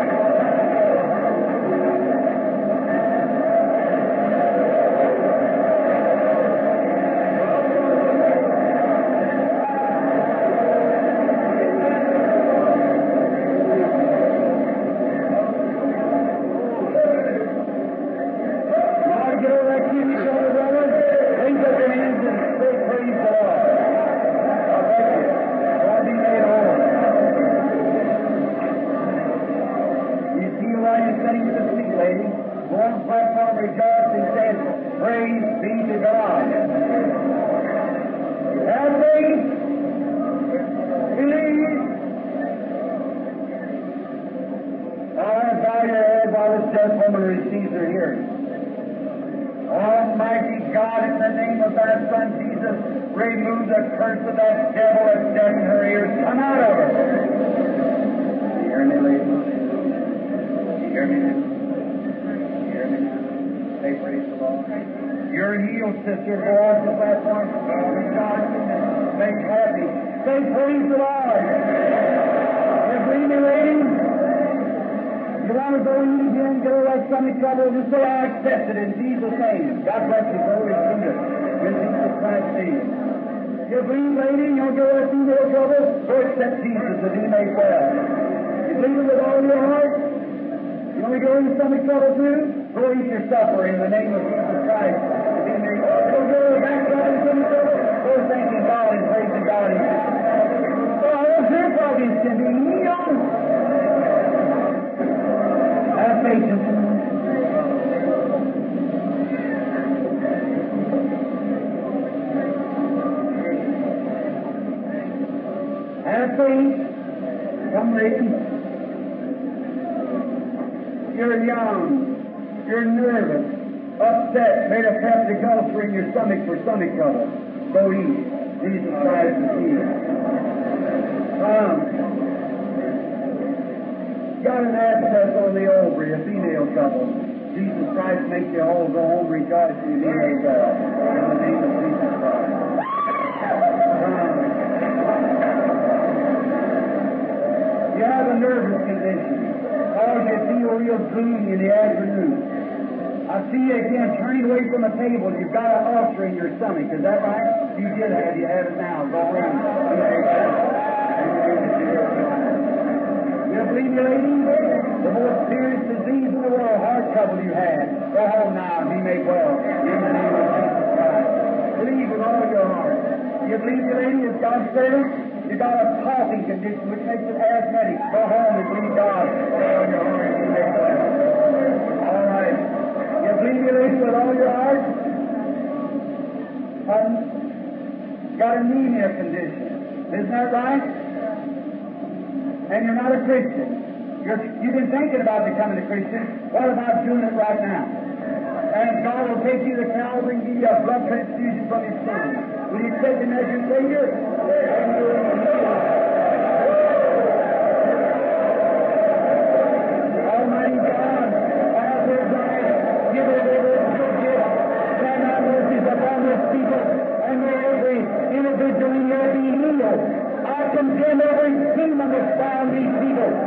remove the curse of that devil that's deaf in her ears. Come out of her. You hear me, lady? You hear me now? You hear me now? Say praise the Lord. You're healed, sister. Go off the platform. God, make happy. Say praise the Lord. You believe me, lady? You want to go in again, get over that stomach trouble, just say, I accept it in Jesus' name. God bless you, brother. Receive it. In Jesus Christ's name. You believe, lady, you don't get over that female trouble, go accept Jesus as He made well. You believe it with all your heart? You want to go into stomach trouble too? Go eat your supper in the name of Jesus Christ. As He made well. Go get over back trouble, stomach trouble. Go thanking God and praising God. So all your problems can be healed. Have faith in Him. Have faith. Come, lady. You're young. You're nervous. Upset. Made a peptic ulcer in your stomach for stomach trouble. Go eat. Jesus Christ is healed. Got an abscess on the ovary, a female trouble. Jesus Christ makes you all go home rejoicing and be made well. In the name of Jesus Christ. You have a nervous condition. Cause you feel real gloomy in the afternoon. I see you again turning away from a table. You've got an ulcer in your stomach. Is that right? You did have. You have it now. Go home. You believe me, lady? The most serious disease in the world, heart trouble you had. Go home now and be made well. In the name of Jesus Christ. Believe with all your heart. You believe me, lady, as God's servant? You got a coughing condition which makes it asthmatic. Go home and believe God with all your heart and be made well. All right. You believe me, lady, with all your heart? Got anemia condition. Isn't that right? And you're not a Christian. You've been thinking about becoming a Christian. What about doing it right now? And God will take you to Calvary and give you a blood transfusion from His Son. Will you accept Him as your Savior? Almighty God, as their God, give it over to gift. Send out mercies upon this people, and may every individual in here be healed. I condemn every demon that's bound these people